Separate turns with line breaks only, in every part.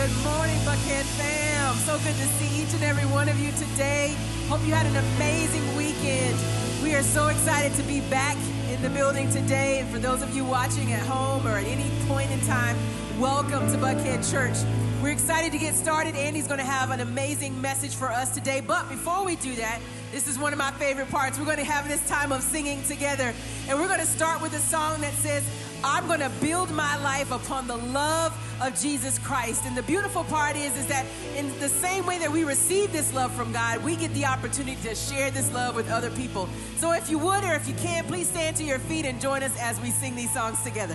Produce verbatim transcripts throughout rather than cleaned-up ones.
Good morning, Buckhead fam. So good to see each and every one of you today. Hope you had an amazing weekend. We are so excited to be back in the building today. And for those of you watching at home or at any point in time, welcome to Buckhead Church. We're excited to get started. Andy's going to have an amazing message for us today. But before we do that, this is one of my favorite parts. We're going to have this time of singing together. And we're going to start with a song that says, I'm going to build my life upon the love of Jesus Christ. And the beautiful part is, is that in the same way that we receive this love from God, we get the opportunity to share this love with other people. So if you would, or if you can, please stand to your feet and join us as we sing these songs together.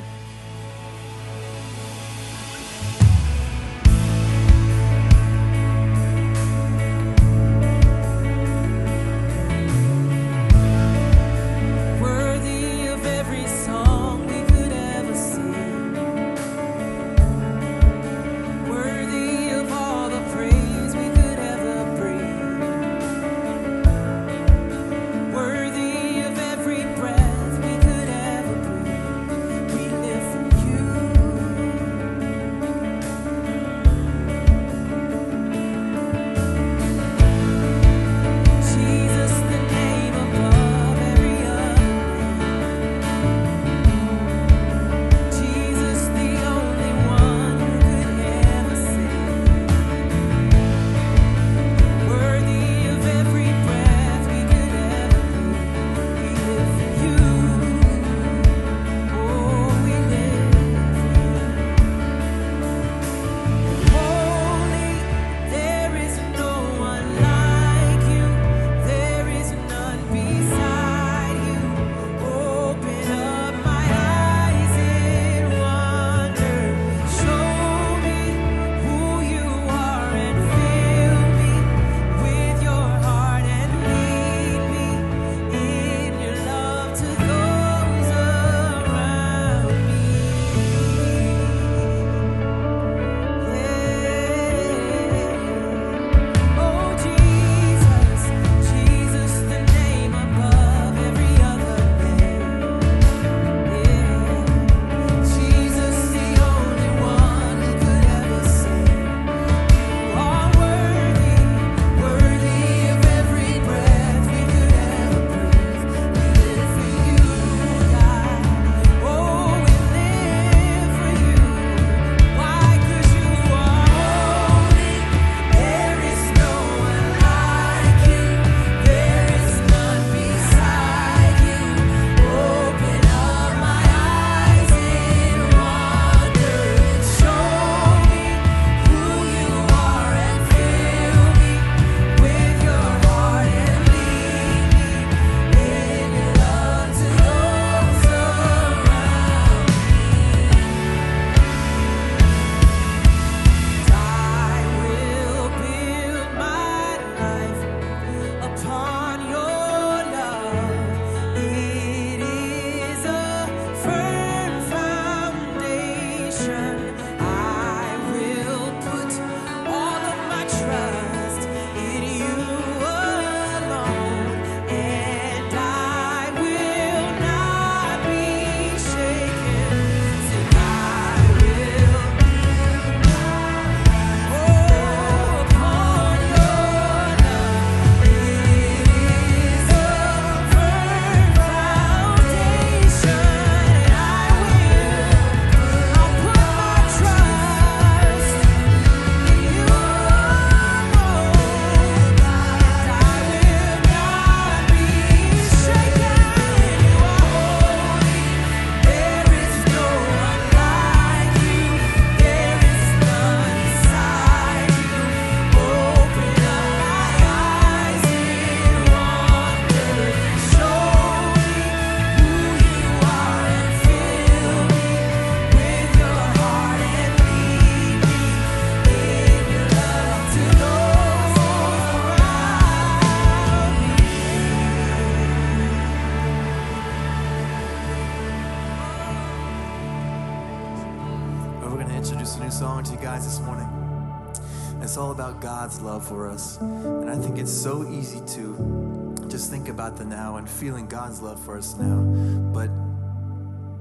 God's love for us. And I think it's so easy to just think about the now and feeling God's love for us now. But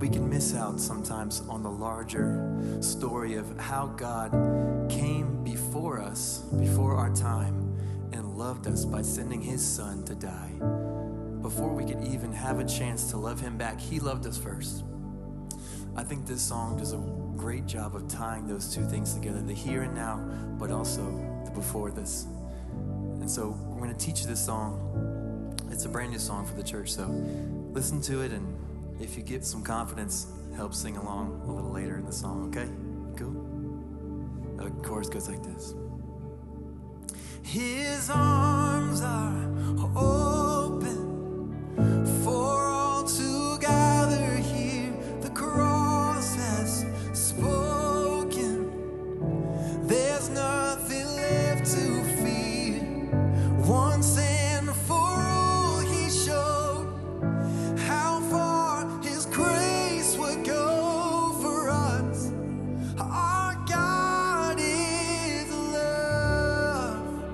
we can miss out sometimes on the larger story of how God came before us, before our time, and loved us by sending his son to die. Before we could even have a chance to love him back, he loved us first. I think this song does a great job of tying those two things together, the here and now, but also the before this. And so we're going to teach you this song. It's a brand new song for the church, so listen to it, and if you get some confidence, help sing along a little later in the song, okay? Cool? The chorus goes like this. His arms are open for all to gather here. The cross has spoken. There's nothing left to fear. Once and for all he showed how far his grace would go for us. Our God is love.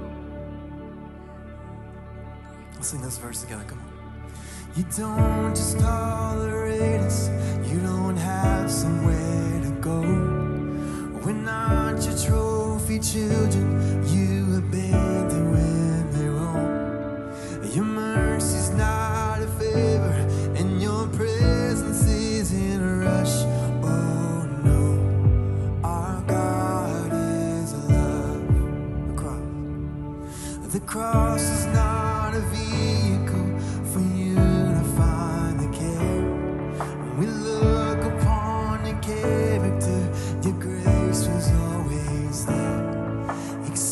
Let's sing this verse together, come on. You don't just tolerate us, you don't have somewhere to go. We're not your trophy children, you abandon when they roam. Your mercy's not a favor, and your presence isn't a rush. Oh no, our God is love. The cross, the cross is not a vehicle for you to find the care. When we look upon your character, your grace was always there.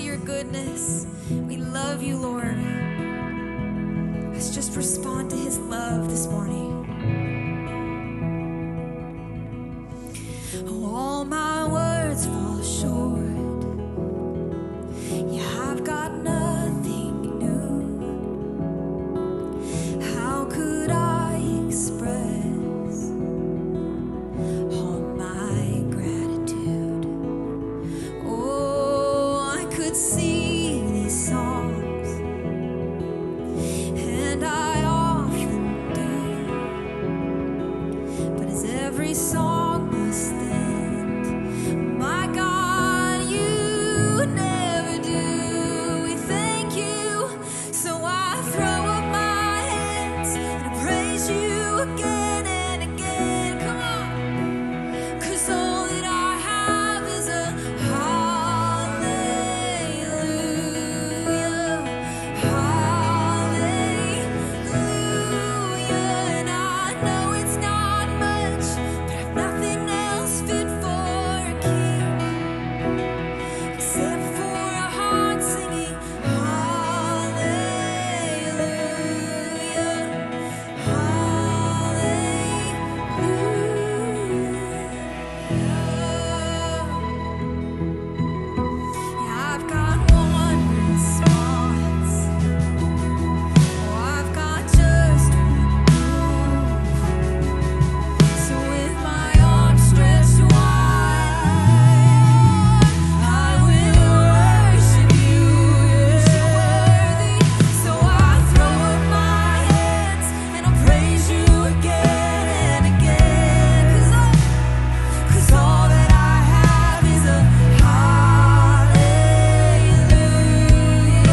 to your goodness. We love you, Lord. Let's just respond to his love this morning. All my words fall short. Yeah, I've got nothing new. How could I express all my gratitude? Oh, I could sing these songs, and I often do, but as every song must end, my God, you never do. We thank you, so I throw up my hands and I praise you again and again. Come on, 'cause all that I have is a hallelujah, hallelujah. And I know it's not much, but I've nothing else fit for a king except for a heart singing hallelujah, hallelujah. Yeah, I've got one response. Oh, I've got just one move. So with my arms stretched wide, I will worship you. You're worthy. So I throw up my hands and I'll praise you again and again. 'Cause all, 'cause all that I have is a hallelujah,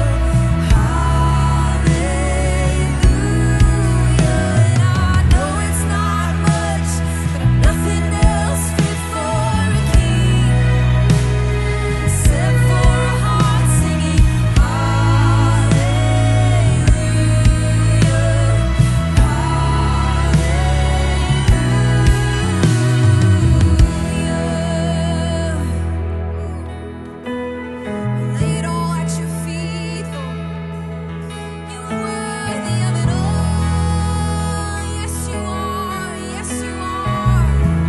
hallelujah. And I know it's not much, but I've nothing else fit for a king except for a heart singing hallelujah. Lay it all at your feet, Lord. You are worthy of it all. Yes, you are. Yes, you are.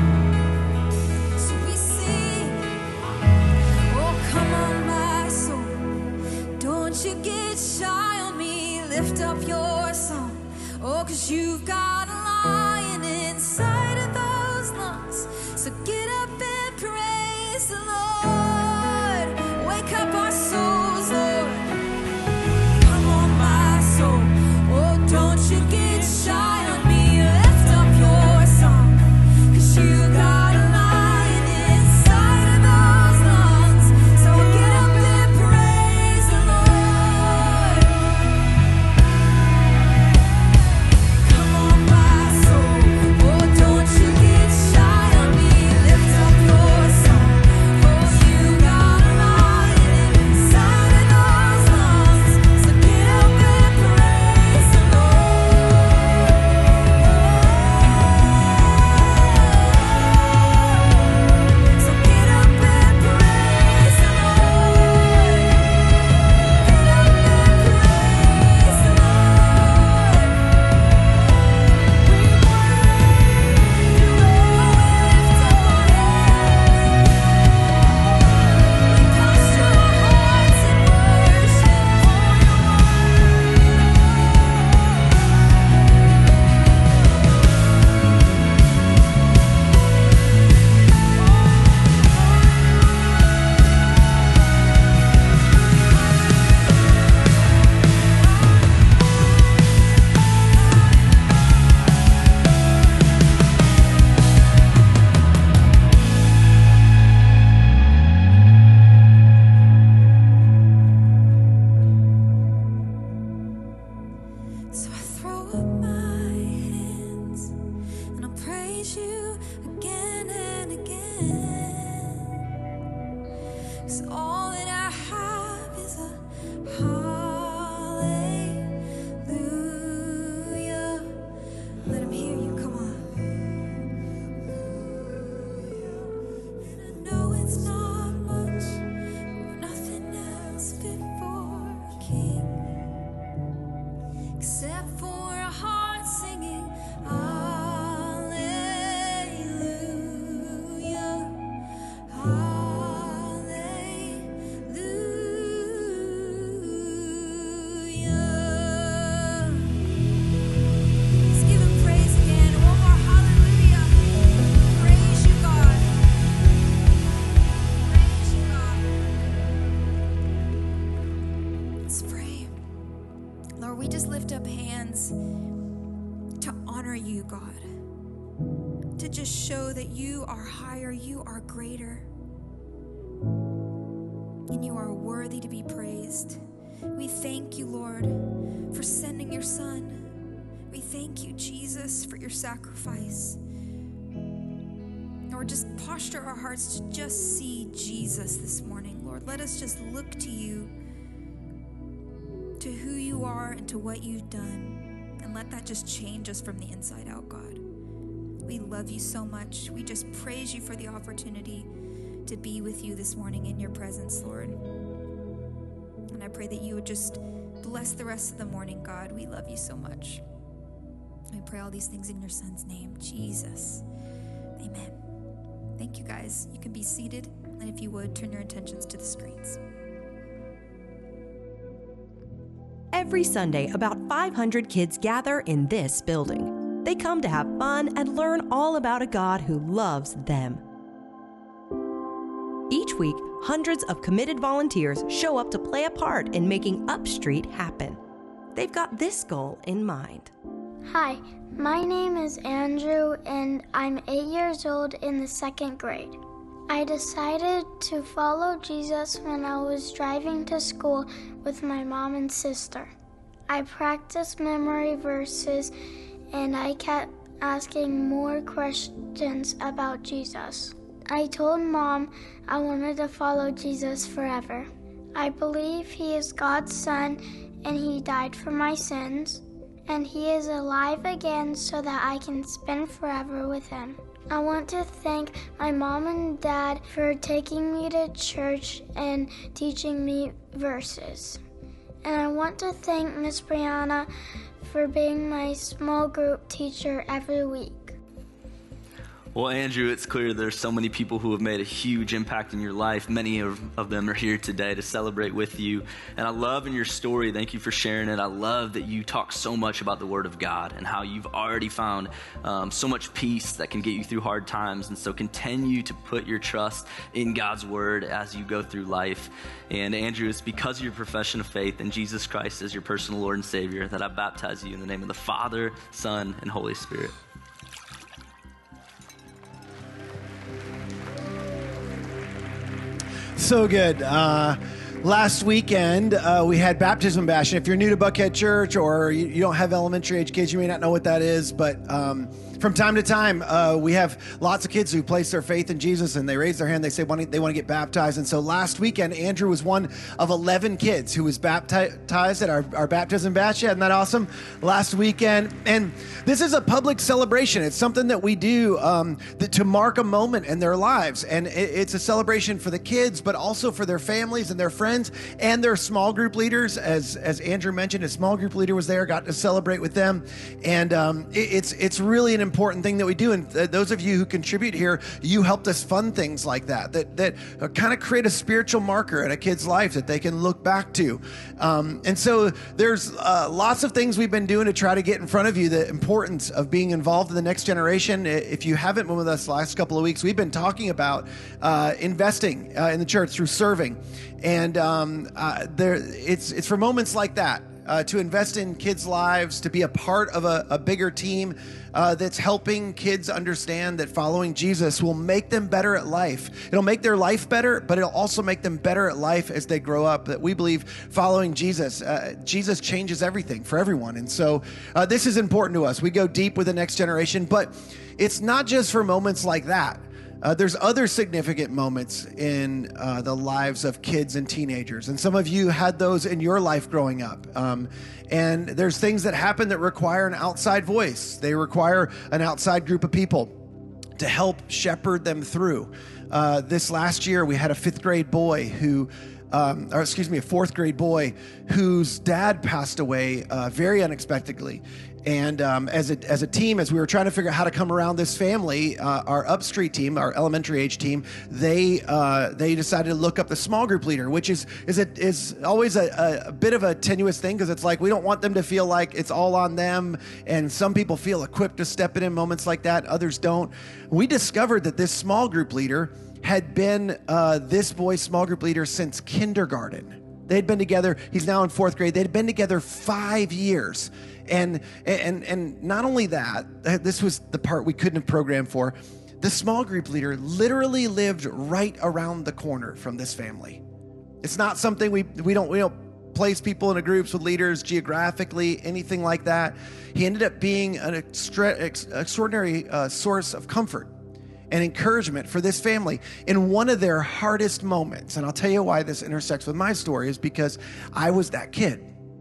So we sing, oh, come on, my soul. Don't you get shy on me. Lift up your song. Oh, 'cause you've got a lion inside of those lungs. So get up and praise the Lord. Wake up our souls, Lord. Come on, my soul. Oh, don't you get shy on me. Lift up your song. 'Cause you got a lion inside of those lungs. So get up and praise the Lord. Come on, my soul. Oh, don't you get shy on me. Lift up your song. Oh, you got a lion inside of those lungs. So get up and praise the Lord. So get up and praise the Lord. Get up and praise the Lord. We worship you, Lord. Lift up our hands. We posture our hearts in worship for your So I throw up my hands and I'll praise you again and again. 'Cause all that I have is a hallelujah. Let him hear you, come on. And I know it's not much, nothing else. Lord, we just lift up hands to honor you, God. To just show that you are higher, you are greater, and you are worthy to be praised. We thank you, Lord, for sending your Son. We thank you, Jesus, for your sacrifice. Lord, just posture our hearts to just see Jesus this morning, Lord. Let us just look to you, to who you are and to what you've done, and let that just change us from the inside out, God. We love you so much. We just praise you for the opportunity to be with you this morning in your presence, Lord. And I pray that you would just bless the rest of the morning, God. We love you so much. I pray all these things in your Son's name, Jesus. Amen. Thank you, guys. You can be seated, and if you would, turn your attentions to the screens.
Every Sunday, about five hundred kids gather in this building. They come to have fun and learn all about a God who loves them. Each week, hundreds of committed volunteers show up to play a part in making Upstreet happen. They've got this goal in mind.
Hi, my name is Andrew, and I'm eight years old in the second grade. I decided to follow Jesus when I was driving to school with my mom and sister. I practiced memory verses, and I kept asking more questions about Jesus. I told Mom I wanted to follow Jesus forever. I believe he is God's Son, and he died for my sins, and he is alive again so that I can spend forever with him. I want to thank my mom and dad for taking me to church and teaching me verses. And I want to thank Miss Brianna for being my small group teacher every week.
Well, Andrew, it's clear there's so many people who have made a huge impact in your life. Many of, of them are here today to celebrate with you. And I love in your story, thank you for sharing it. I love that you talk so much about the Word of God and how you've already found um, so much peace that can get you through hard times. And so continue to put your trust in God's Word as you go through life. And Andrew, it's because of your profession of faith in Jesus Christ as your personal Lord and Savior that I baptize you in the name of the Father, Son, and Holy Spirit.
So good. Uh, last weekend, uh, we had Baptism Bash. And if you're new to Buckhead Church or you, you don't have elementary age kids, you may not know what that is. But um, from time to time, uh, we have lots of kids who place their faith in Jesus and they raise their hand. They say they want to get baptized. And so last weekend, Andrew was one of eleven kids who was baptized at our, our Baptism Bash. Yeah, isn't that awesome? Last weekend. And this is a public celebration. It's something that we do um, that, to mark a moment in their lives. And it, it's a celebration for the kids, but also for their families and their friends and their small group leaders. As as Andrew mentioned, a small group leader was there, got to celebrate with them. And um, it, it's it's really an important thing that we do. And th- those of you who contribute here, you helped us fund things like that, that, that uh, kind of create a spiritual marker in a kid's life that they can look back to. Um, and so there's uh, lots of things we've been doing to try to get in front of you, the importance of being involved in the next generation. If you haven't been with us the last couple of weeks, we've been talking about uh, investing uh, in the church through serving. And um, uh, there, it's it's for moments like that, uh, to invest in kids' lives, to be a part of a, a bigger team uh, that's helping kids understand that following Jesus will make them better at life. It'll make their life better, but it'll also make them better at life as they grow up. That we believe following Jesus, uh, Jesus changes everything for everyone. And so uh, this is important to us. We go deep with the next generation, but it's not just for moments like that. Uh, there's other significant moments in uh, the lives of kids and teenagers. And some of you had those in your life growing up. Um, and there's things that happen that require an outside voice. They require an outside group of people to help shepherd them through. Uh, this last year, we had a fifth grade boy who Um, or excuse me, a fourth grade boy whose dad passed away uh, very unexpectedly. And um, as a as a team, as we were trying to figure out how to come around this family, uh, our Upstreet team, our elementary age team, they uh, they decided to look up the small group leader, which is is a, is always a, a bit of a tenuous thing because it's like we don't want them to feel like it's all on them. And some people feel equipped to step in in moments like that, others don't. We discovered that this small group leader had been uh, this boy's small group leader since kindergarten. They'd been together, he's now in fourth grade, they'd been together five years. And, and, and not only that, this was the part we couldn't have programmed for, the small group leader literally lived right around the corner from this family. It's not something we, we don't, we don't place people into groups with leaders geographically, anything like that. He ended up being an extra, ex, extraordinary uh, source of comfort and encouragement for this family in one of their hardest moments. And I'll tell you why this intersects with my story is because I was that kid.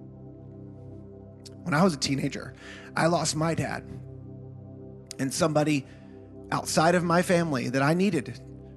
When I was a teenager, I lost my dad, and somebody outside of my family that I needed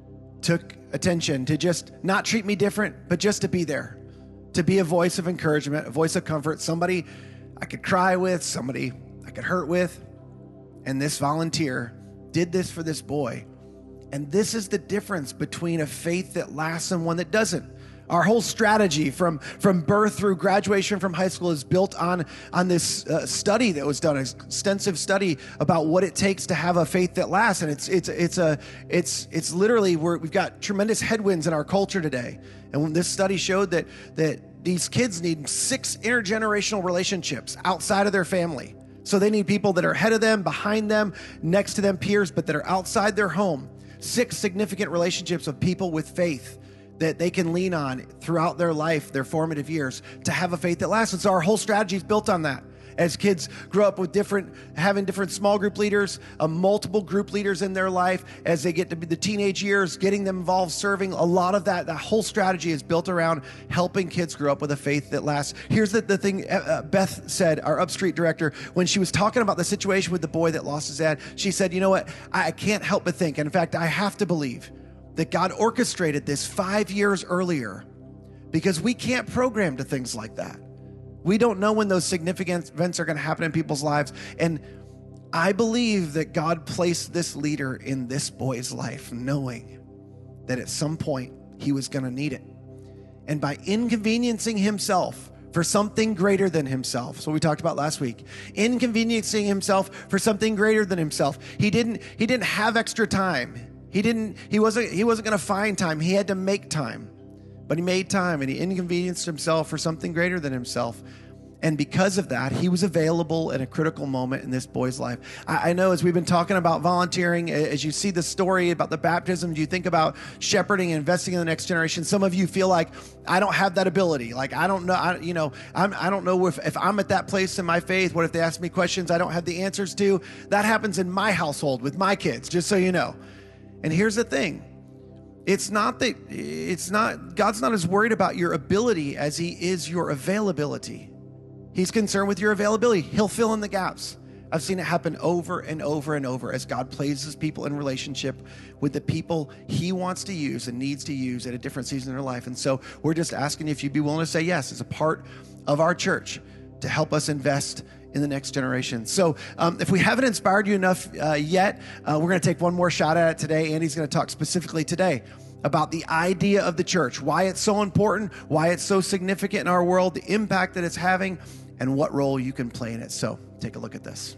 took attention to just not treat me different, but just to be there, to be a voice of encouragement, a voice of comfort, somebody I could cry with, somebody I could hurt with. And this volunteer did this for this boy. And this is the difference between a faith that lasts and one that doesn't. Our whole strategy from, from birth through graduation from high school is built on, on this uh, study that was done, an extensive study about what it takes to have a faith that lasts. And it's it's it's a it's it's literally we're, we've got tremendous headwinds in our culture today. And when this study showed that that these kids need six intergenerational relationships outside of their family. So they need people that are ahead of them, behind them, next to them, peers, but that are outside their home. Six significant relationships of people with faith that they can lean on throughout their life, their formative years, to have a faith that lasts. And so our whole strategy is built on that. As kids grow up with different, having different small group leaders, uh, multiple group leaders in their life, as they get to be the teenage years, getting them involved, serving, a lot of that, that whole strategy is built around helping kids grow up with a faith that lasts. Here's the, the thing uh, Beth said, our Upstreet director, when she was talking about the situation with the boy that lost his dad, she said, you know what, I, I can't help but think, and in fact, I have to believe that God orchestrated this five years earlier because we can't program to things like that. We don't know when those significant events are going to happen in people's lives. And I believe that God placed this leader in this boy's life knowing that at some point he was going to need it. And by inconveniencing himself for something greater than himself, so we talked about last week, inconveniencing himself for something greater than himself, he didn't, he didn't have extra time. He didn't, he wasn't, he wasn't going to find time. He had to make time, but he made time and he inconvenienced himself for something greater than himself. And because of that, he was available at a critical moment in this boy's life. I, I know as we've been talking about volunteering, as you see the story about the baptism, do you think about shepherding and investing in the next generation? Some of you feel like, I don't have that ability. Like, I don't know, I, you know, I'm, I don't know if, if I'm at that place in my faith. What if they ask me questions I don't have the answers to? That happens in my household with my kids, just so you know. And here's the thing. It's not that, it's not, God's not as worried about your ability as he is your availability. He's concerned with your availability. He'll fill in the gaps. I've seen it happen over and over and over as God places people in relationship with the people he wants to use and needs to use at a different season in their life. And so we're just asking if you'd be willing to say yes as a part of our church to help us invest in the next generation. So um, if we haven't inspired you enough uh, yet, uh, we're going to take one more shot at it today. Andy's going to talk specifically today about the idea of the church, why it's so important, why it's so significant in our world, the impact that it's having, and what role you can play in it. So take a look at this.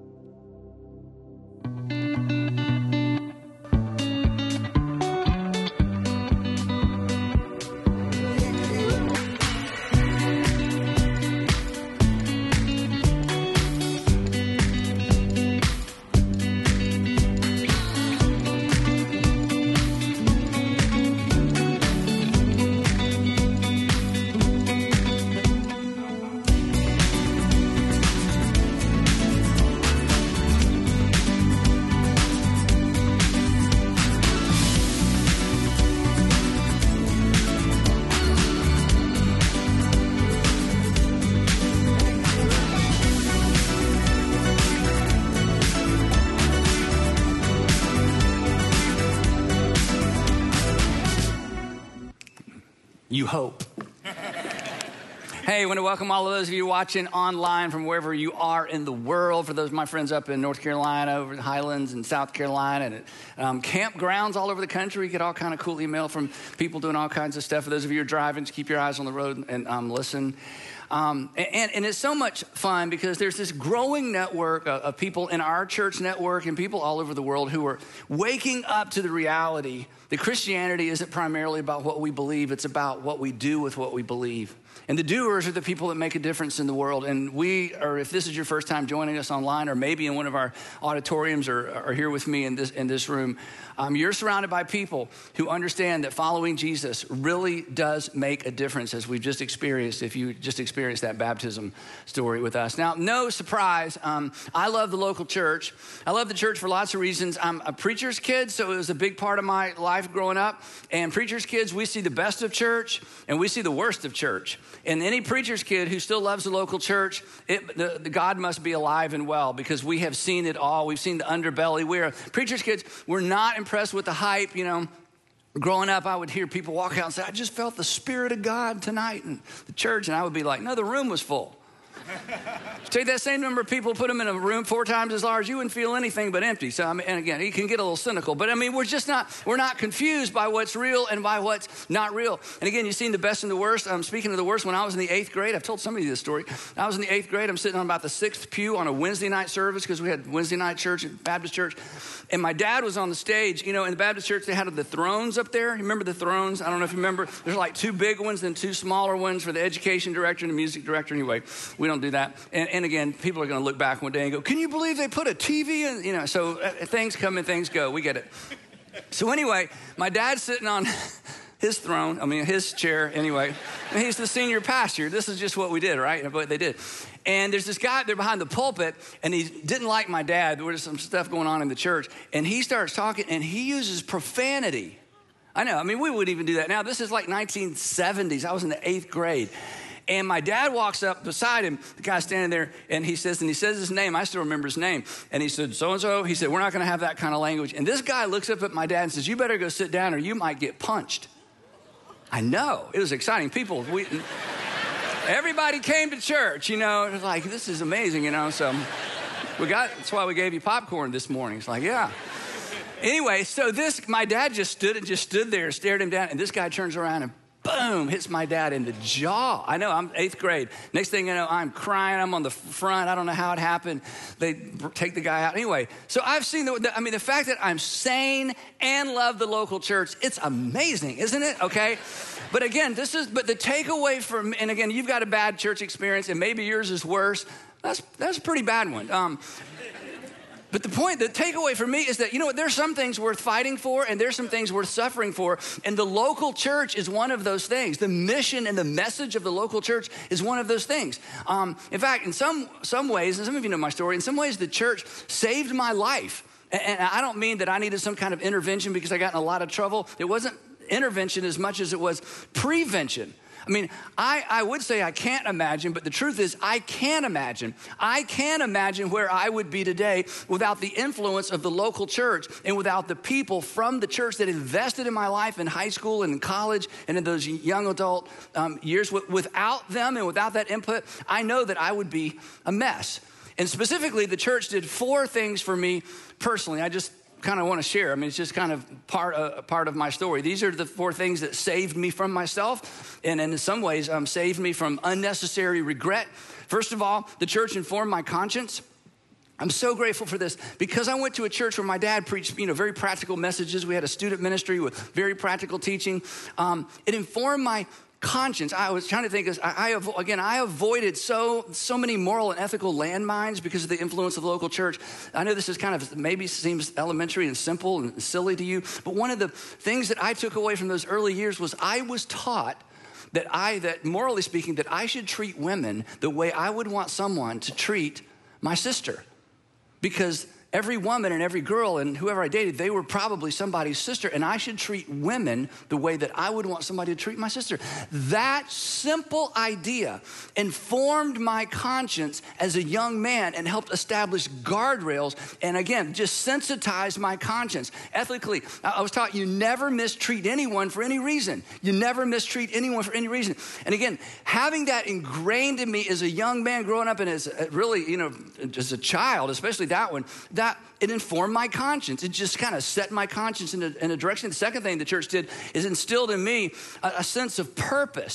You hope. Hey, I want to welcome all of those of you watching online from wherever you are in the world. For those of my friends up in North Carolina, over the Highlands and South Carolina, and at um, campgrounds all over the country. We get all kind of cool email from people doing all kinds of stuff. For those of you who are driving, just keep your eyes on the road and um, listen. Um, and, and it's so much fun because there's this growing network of, of people in our church network and people all over the world who are waking up to the reality that Christianity isn't primarily about what we believe, it's about what we do with what we believe. And the doers are the people that make a difference in the world. And we are, if this is your first time joining us online or maybe in one of our auditoriums or, or here with me in this, in this room, um, you're surrounded by people who understand that following Jesus really does make a difference, as we've just experienced, if you just experienced that baptism story with us. Now, no surprise, um, I love the local church. I love the church for lots of reasons. I'm a preacher's kid, so it was a big part of my life growing up. And preacher's kids, we see the best of church and we see the worst of church. And any preacher's kid who still loves the local church, it, the, the God must be alive and well, because we have seen it all. We've seen the underbelly. We're preacher's kids. We're not impressed with the hype. You know, growing up, I would hear people walk out and say, I just felt the Spirit of God tonight in the church. And I would be like, no, the room was full. Take that same number of people, put them in a room four times as large, you wouldn't feel anything but empty. So, I mean, and again, he can get a little cynical, but I mean, we're just not, we're not confused by what's real and by what's not real. And again, you've seen the best and the worst. I'm um, speaking of the worst, when I was in the eighth grade, I've told somebody this story. I was in the eighth grade. I'm sitting on about the sixth pew on a Wednesday night service because we had Wednesday night church at Baptist church. And my dad was on the stage. You know, in the Baptist church, they had the thrones up there. You remember the thrones? I don't know if you remember. There's like two big ones and two smaller ones for the education director and the music director. Anyway, we don't do that. And, and again, people are going to look back one day and go, can you believe they put a T V in? You know, so uh, things come and things go. We get it. So anyway, my dad's sitting on his throne. I mean, his chair anyway. And he's the senior pastor. This is just what we did, right? What they did. And there's this guy there behind the pulpit, and he didn't like my dad. There was some stuff going on in the church. And he starts talking, and he uses profanity. I know. I mean, we wouldn't even do that now. This is like nineteen seventies. I was in the eighth grade. And my dad walks up beside him, the guy standing there, and he says, and he says his name. I still remember his name. And he said, so-and-so. He said, we're not going to have that kind of language. And this guy looks up at my dad and says, you better go sit down or you might get punched. I know. It was exciting. People, we, everybody came to church, you know. It was like, this is amazing, you know. So we got, that's why we gave you popcorn this morning. It's like, yeah. Anyway, so this, my dad just stood and just stood there and stared him down. And this guy turns around and boom, hits my dad in the jaw. I know, I'm eighth grade. Next thing you know, I'm crying. I'm on the front. I don't know how it happened. They take the guy out. Anyway, so I've seen, the, the I mean, the fact that I'm sane and love the local church, it's amazing, isn't it? Okay. But again, this is, but the takeaway from, and again, you've got a bad church experience and maybe yours is worse. That's, that's a pretty bad one. Um, But the point, the takeaway for me is that, you know what, there's some things worth fighting for and there's some things worth suffering for. And the local church is one of those things. The mission and the message of the local church is one of those things. Um, in fact, in some, some ways, and some of you know my story, in some ways the church saved my life. And, and I don't mean that I needed some kind of intervention because I got in a lot of trouble. It wasn't intervention as much as it was prevention. I mean, I, I would say I can't imagine, but the truth is I can imagine. I can imagine where I would be today without the influence of the local church and without the people from the church that invested in my life in high school and in college and in those young adult um, years. Without them and without that input, I know that I would be a mess. And specifically, the church did four things for me personally. I just kind of want to share. I mean, it's just kind of part uh, part of my story. These are the four things that saved me from myself and in some ways um, saved me from unnecessary regret. First of all, the church informed my conscience. I'm so grateful for this because I went to a church where my dad preached, you know, very practical messages. We had a student ministry with very practical teaching. Um, it informed my conscience. I was trying to think, I, I again, I avoided so so many moral and ethical landmines because of the influence of the local church. I know this is kind of maybe seems elementary and simple and silly to you, but one of the things that I took away from those early years was I was taught that I, that morally speaking, that I should treat women the way I would want someone to treat my sister, because every woman and every girl and whoever I dated, they were probably somebody's sister, and I should treat women the way that I would want somebody to treat my sister. That simple idea informed my conscience as a young man and helped establish guardrails and, again, just sensitized my conscience. Ethically, I was taught you never mistreat anyone for any reason. You never mistreat anyone for any reason. And again, having that ingrained in me as a young man growing up and as a, really, you know, as a child, especially that one, that it informed my conscience. It just kind of set my conscience in a, in a direction. The second thing the church did is instilled in me a, a sense of purpose.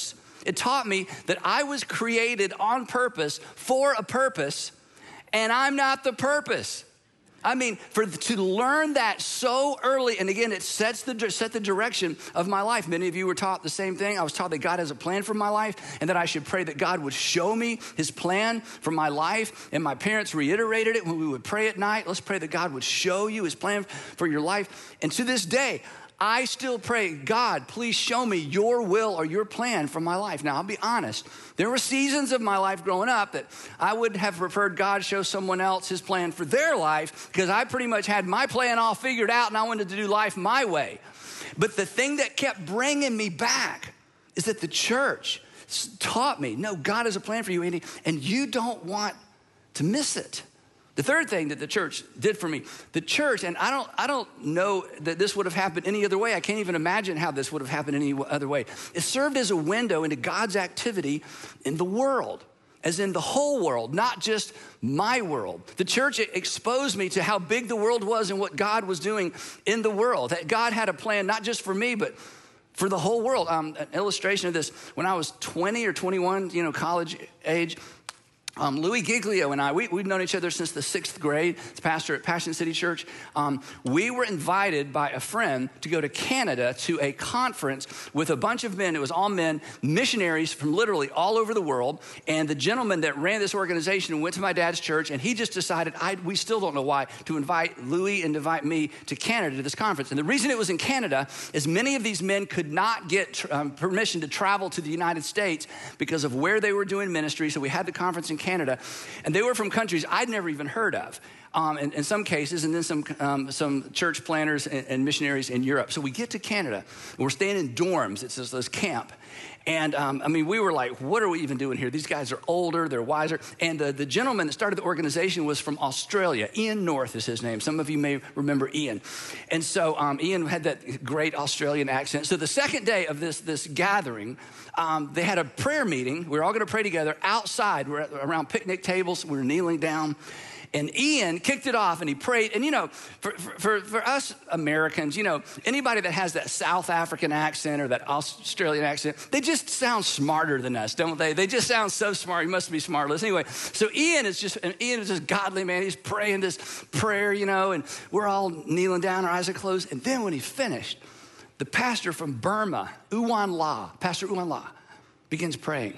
It taught me that I was created on purpose for a purpose, and I'm not the purpose. I mean, for to learn that so early, and again, it sets the set the direction of my life. Many of you were taught the same thing. I was taught that God has a plan for my life, and that I should pray that God would show me his plan for my life. And my parents reiterated it when we would pray at night. Let's pray that God would show you his plan for your life. And to this day, I still pray, God, please show me your will or your plan for my life. Now, I'll be honest. There were seasons of my life growing up that I would have preferred God show someone else his plan for their life, because I pretty much had my plan all figured out and I wanted to do life my way. But the thing that kept bringing me back is that the church taught me, no, God has a plan for you, Andy, and you don't want to miss it. The third thing that the church did for me, the church, and I don't I don't know that this would have happened any other way. I can't even imagine how this would have happened any other way. It served as a window into God's activity in the world, as in the whole world, not just my world. The church exposed me to how big the world was and what God was doing in the world. That God had a plan not just for me, but for the whole world. Um, an illustration of this, when I was twenty or twenty-one, you know, college age, Um, Louis Giglio and I, we, we've known each other since the sixth grade. He's pastor at Passion City Church. Um, we were invited by a friend to go to Canada to a conference with a bunch of men. It was all men, missionaries from literally all over the world. And the gentleman that ran this organization went to my dad's church, and he just decided, I, we still don't know why, to invite Louis and invite me to Canada to this conference. And the reason it was in Canada is many of these men could not get um, permission to travel to the United States because of where they were doing ministry. So we had the conference in Canada, and they were from countries I'd never even heard of, um, in, in some cases, and then some um, some church planters and, and missionaries in Europe. So we get to Canada, and we're staying in dorms. It's this, this camp. And um, I mean, we were like, what are we even doing here? These guys are older, they're wiser. And the, the gentleman that started the organization was from Australia. Ian North is his name. Some of you may remember Ian. And so um, Ian had that great Australian accent. So the second day of this, this gathering, um, they had a prayer meeting. We were all going to pray together outside. We're around picnic tables. We were kneeling down. And Ian kicked it off and he prayed. And you know, for, for, for us Americans, you know, anybody that has that South African accent or that Australian accent, they just sound smarter than us, don't they? They just sound so smart. You must be smart. Listen, anyway, so Ian is just, and Ian is just godly, man. He's praying this prayer, you know, and we're all kneeling down, our eyes are closed. And then when he finished, the pastor from Burma, Uwan La, Pastor Uwan La, begins praying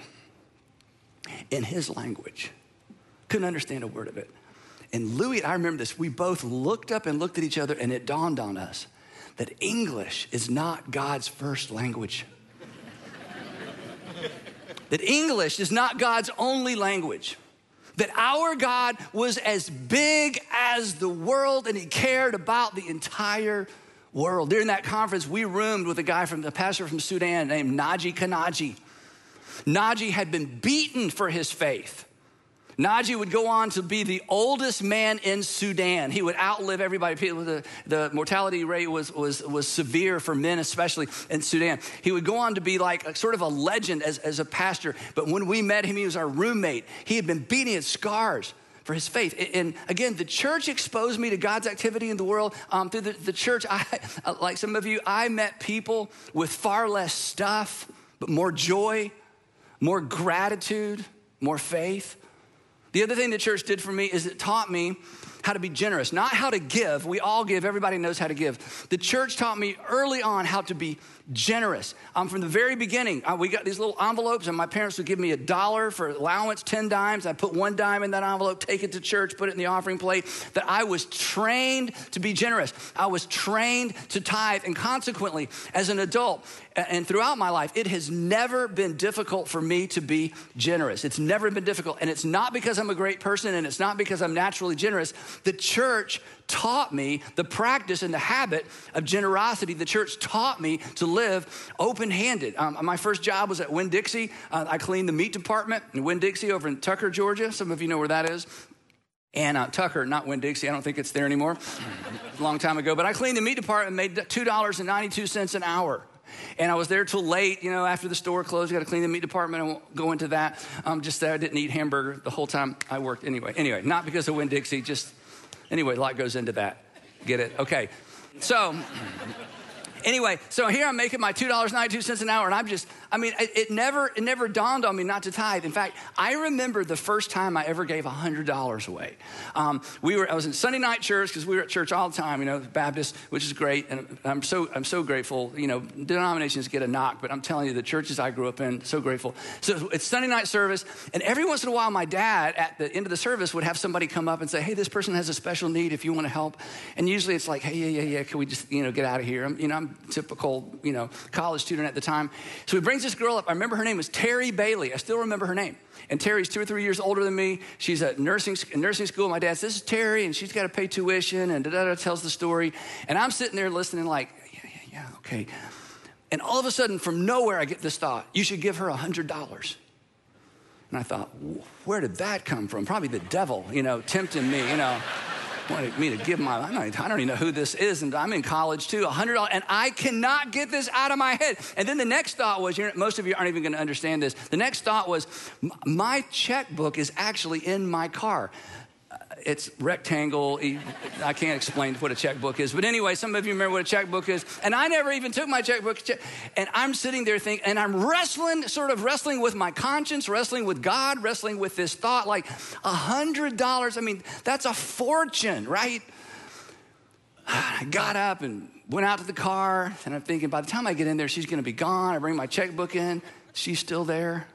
in his language. Couldn't understand a word of it. And Louis, I remember this, we both looked up and looked at each other, and it dawned on us that English is not God's first language. That English is not God's only language. That our God was as big as the world, and he cared about the entire world. During that conference, we roomed with a guy from the pastor from Sudan named Naji Kanaji. Naji had been beaten for his faith. Naji would go on to be the oldest man in Sudan. He would outlive everybody. The, the mortality rate was, was, was severe for men, especially in Sudan. He would go on to be like a, sort of a legend as, as a pastor. But when we met him, he was our roommate. He had been beating his scars for his faith. And again, the church exposed me to God's activity in the world. Um, through the, the church, I, like some of you, I met people with far less stuff, but more joy, more gratitude, more faith. The other thing the church did for me is it taught me how to be generous, not how to give. We all give. Everybody knows how to give. The church taught me early on how to be generous. Um, from the very beginning, uh, we got these little envelopes, and my parents would give me a dollar for allowance, ten dimes. I put one dime in that envelope, take it to church, put it in the offering plate. That I was trained to be generous. I was trained to tithe, and consequently, as an adult and throughout my life, it has never been difficult for me to be generous. It's never been difficult, and it's not because I'm a great person, and it's not because I'm naturally generous. The church taught me the practice and the habit of generosity. The church taught me to live open-handed. Um, my first job was at Winn-Dixie. Uh, I cleaned the meat department in Winn-Dixie over in Tucker, Georgia. Some of you know where that is. And uh, Tucker, not Winn-Dixie. I don't think it's there anymore. A long time ago. But I cleaned the meat department, made two dollars and ninety-two cents an hour. And I was there till late, you know, after the store closed. You got to clean the meat department. I won't go into that. Um, just that I didn't eat hamburger the whole time I worked. Anyway, anyway, not because of Winn-Dixie. Just, anyway, a lot goes into that. Get it? Okay. So, Anyway, so here I'm making my two dollars and ninety-two cents an hour, and I'm just, I mean, it, it never it never dawned on me not to tithe. In fact, I remember the first time I ever gave one hundred dollars away. Um, we were, I was in Sunday night church, because we were at church all the time, you know, Baptist, which is great, and I'm so I'm so grateful. You know, denominations get a knock, but I'm telling you, the churches I grew up in, so grateful. So it's Sunday night service, and every once in a while, my dad, at the end of the service, would have somebody come up and say, hey, this person has a special need if you want to help. And usually it's like, hey, yeah, yeah, yeah, can we just, you know, get out of here? I'm, you know, I'm typical, you know, college student at the time. So he brings this girl up. I remember her name was Terry Bailey. I still remember her name. And Terry's two or three years older than me. She's at nursing nursing school. My dad says, this is Terry, and she's got to pay tuition, and da-da-da, tells the story. And I'm sitting there listening like, yeah, yeah, yeah, okay. And all of a sudden, from nowhere, I get this thought, you should give her one hundred dollars. And I thought, where did that come from? Probably the devil, you know, tempting me, you know. Wanted me to give my, I don't, I don't even know who this is, and I'm in college too, one hundred dollars, and I cannot get this out of my head. And then the next thought was, you know, most of you aren't even going to understand this. The next thought was, my checkbook is actually in my car. It's rectangle. I can't explain what a checkbook is. But anyway, some of you remember what a checkbook is. And I never even took my checkbook. And I'm sitting there thinking, and I'm wrestling, sort of wrestling with my conscience, wrestling with God, wrestling with this thought, like one hundred dollars. I mean, that's a fortune, right? I got up and went out to the car. And I'm thinking, by the time I get in there, she's going to be gone. I bring my checkbook in. She's still there.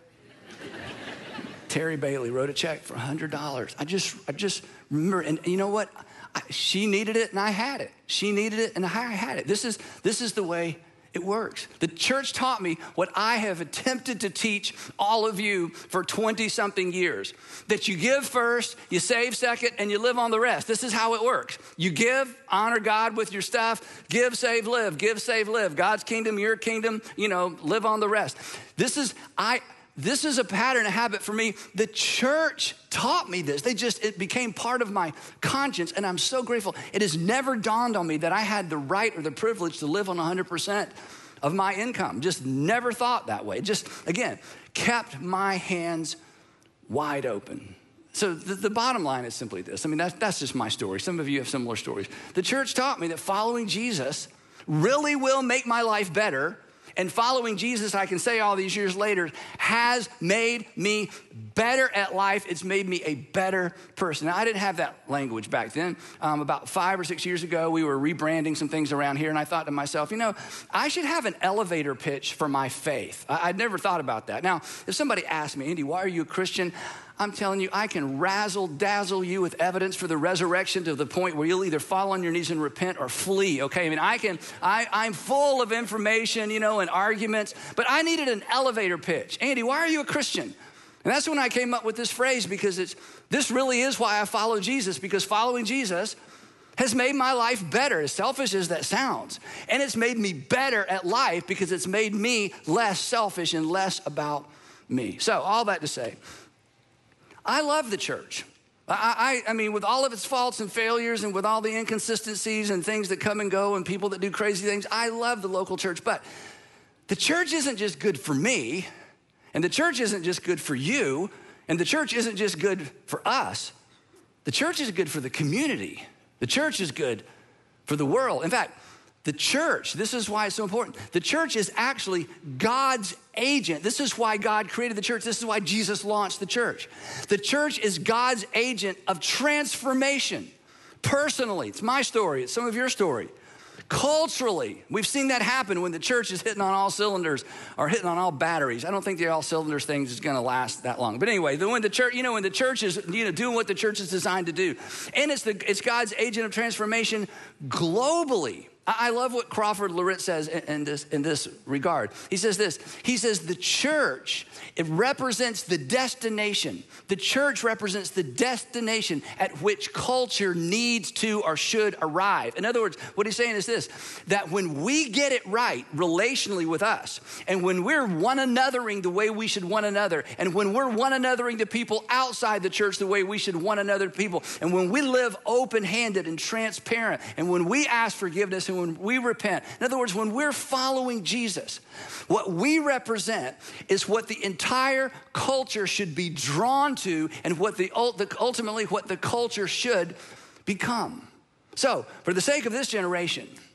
Terry Bailey wrote a check for one hundred dollars. I just, I just remember, and you know what? I, she needed it, and I had it. She needed it, and I had it. This is, this is the way it works. The church taught me what I have attempted to teach all of you for twenty-something years, that you give first, you save second, and you live on the rest. This is how it works. You give, honor God with your stuff, give, save, live, give, save, live. God's kingdom, your kingdom, you know, live on the rest. This is, I... This is a pattern, a habit for me. The church taught me this. They just, it became part of my conscience, and I'm so grateful. It has never dawned on me that I had the right or the privilege to live on one hundred percent of my income. Just never thought that way. Just, again, kept my hands wide open. So the, the bottom line is simply this. I mean, that's, that's just my story. Some of you have similar stories. The church taught me that following Jesus really will make my life better. And following Jesus, I can say all these years later, has made me better at life. It's made me a better person. Now, I didn't have that language back then. Um, about five or six years ago, we were rebranding some things around here, and I thought to myself, you know, I should have an elevator pitch for my faith. I, I'd never thought about that. Now, if somebody asked me, Andy, why are you a Christian? I'm telling you, I can razzle dazzle you with evidence for the resurrection to the point where you'll either fall on your knees and repent or flee, okay? I mean, I can, I, I'm full of information, you know, and arguments, but I needed an elevator pitch. Andy, why are you a Christian? And that's when I came up with this phrase, because it's, this really is why I follow Jesus, because following Jesus has made my life better, as selfish as that sounds. And it's made me better at life because it's made me less selfish and less about me. So all that to say, I love the church. I, I, I mean, with all of its faults and failures and with all the inconsistencies and things that come and go and people that do crazy things, I love the local church. But the church isn't just good for me, and the church isn't just good for you, and the church isn't just good for us. The church is good for the community. The church is good for the world. In fact, the church, this is why it's so important. The church is actually God's agent. This is why God created the church. This is why Jesus launched the church. The church is God's agent of transformation. Personally, it's my story. It's some of your story. Culturally, we've seen that happen when the church is hitting on all cylinders or hitting on all batteries. I don't think the all cylinders thing is going to last that long. But anyway, when the church, you know, when the church is, you know, doing what the church is designed to do, and it's the it's God's agent of transformation globally. I love what Crawford Loritz says in this, in this regard. He says this, he says the church, it represents the destination. The church represents the destination at which culture needs to or should arrive. In other words, what he's saying is this, that when we get it right relationally with us, and when we're one anothering the way we should one another, and when we're one anothering to people outside the church the way we should one another to people, and when we live open-handed and transparent, and when we ask forgiveness, and when we repent. In other words, when we're following Jesus, what we represent is what the entire culture should be drawn to, and what the ultimately what the culture should become. So, for the sake of this generation,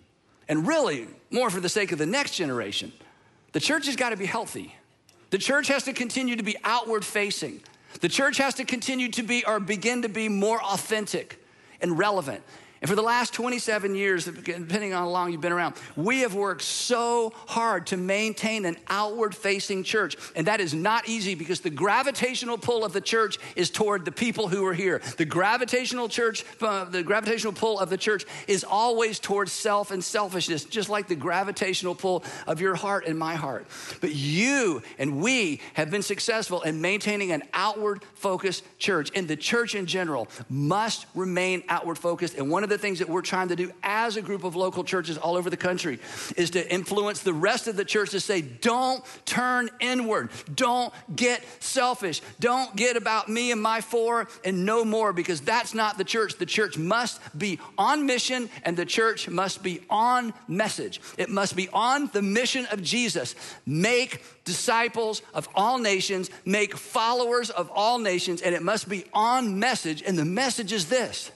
and really more for the sake of the next generation, the church has got to be healthy. The church has to continue to be outward facing. The church has to continue to be or begin to be more authentic and relevant. And for the last twenty-seven years, depending on how long you've been around, we have worked so hard to maintain an outward-facing church. And that is not easy because the gravitational pull of the church is toward the people who are here. The gravitational church, uh, the gravitational pull of the church is always towards self and selfishness, just like the gravitational pull of your heart and my heart. But you and we have been successful in maintaining an outward-focused church. And the church in general must remain outward-focused. And one of the things that we're trying to do as a group of local churches all over the country is to influence the rest of the church to say, don't turn inward. Don't get selfish. Don't get about me and my four and no more, because that's not the church. The church must be on mission and the church must be on message. It must be on the mission of Jesus. Make disciples of all nations, make followers of all nations, and it must be on message. And the message is this: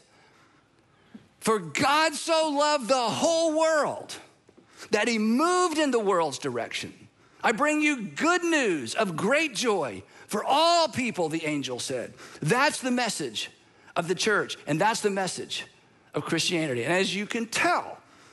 for God so loved the whole world that he moved in the world's direction. I bring you good news of great joy for all people, the angel said. That's the message of the church, and that's the message of Christianity. And as you can tell,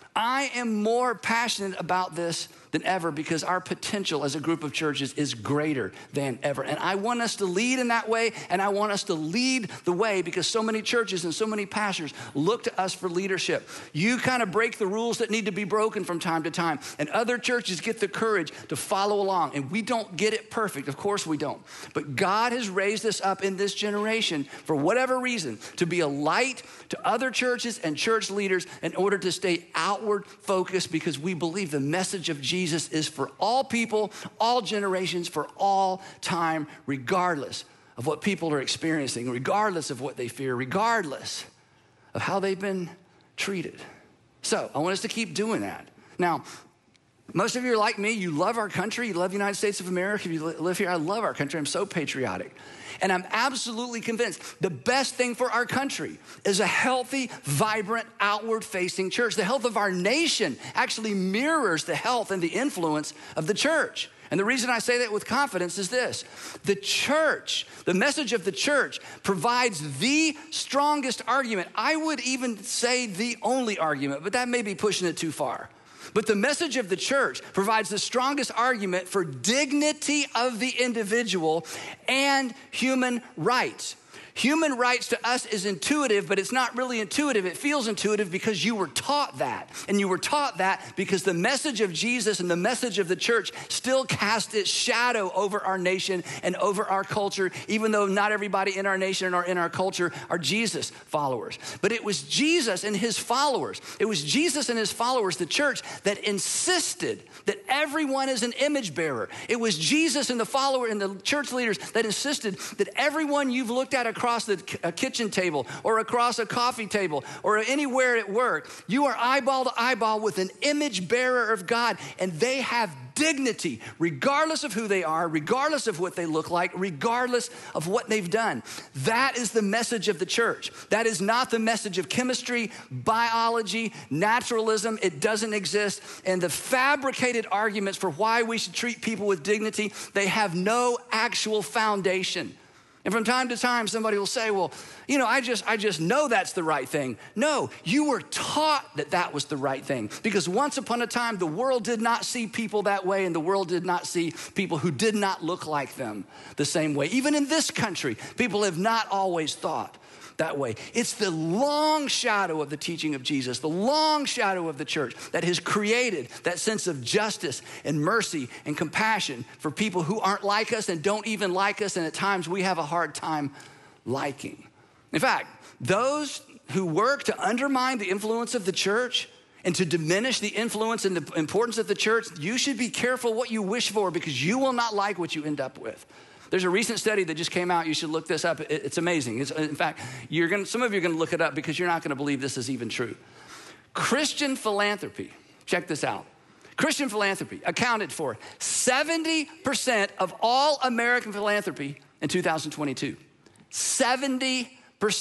I am more passionate about this than ever because our potential as a group of churches is greater than ever. And I want us to lead in that way, and I want us to lead the way because so many churches and so many pastors look to us for leadership. You kind of break the rules that need to be broken from time to time, and other churches get the courage to follow along. And we don't get it perfect. Of course we don't. But God has raised us up in this generation for whatever reason to be a light to other churches and church leaders in order to stay outward focused, because we believe the message of Jesus Jesus is for all people, all generations, for all time, regardless of what people are experiencing, regardless of what they fear, regardless of how they've been treated. So I want us to keep doing that. Now, most of you are like me. You love our country. You love the United States of America. If you live here, I love our country. I'm so patriotic. And I'm absolutely convinced the best thing for our country is a healthy, vibrant, outward-facing church. The health of our nation actually mirrors the health and the influence of the church. And the reason I say that with confidence is this: the church, the message of the church provides the strongest argument. I would even say the only argument, but that may be pushing it too far. But the message of the church provides the strongest argument for dignity of the individual and human rights. Human rights to us is intuitive, but it's not really intuitive. It feels intuitive because you were taught that. And you were taught that because the message of Jesus and the message of the church still cast its shadow over our nation and over our culture, even though not everybody in our nation or in our culture are Jesus followers. But it was Jesus and his followers. It was Jesus and his followers, the church, that insisted that everyone is an image bearer. It was Jesus and the follower and the church leaders that insisted that everyone you've looked at across across the kitchen table or across a coffee table or anywhere at work, you are eyeball to eyeball with an image bearer of God, and they have dignity regardless of who they are, regardless of what they look like, regardless of what they've done. That is the message of the church. That is not the message of chemistry, biology, naturalism. It doesn't exist. And the fabricated arguments for why we should treat people with dignity, they have no actual foundation. And from time to time, somebody will say, well, you know, I just I just know that's the right thing. No, you were taught that that was the right thing, because once upon a time, the world did not see people that way, and the world did not see people who did not look like them the same way. Even in this country, people have not always thought that way. It's the long shadow of the teaching of Jesus, the long shadow of the church that has created that sense of justice and mercy and compassion for people who aren't like us and don't even like us, and at times we have a hard time liking. In fact, those who work to undermine the influence of the church and to diminish the influence and the importance of the church, you should be careful what you wish for, because you will not like what you end up with. There's a recent study that just came out. You should look this up. It's amazing. It's, in fact, you're gonna, some of you are going to look it up because you're not going to believe this is even true. Christian philanthropy, check this out. Christian philanthropy accounted for seventy percent of all American philanthropy in two thousand twenty-two. seventy percent.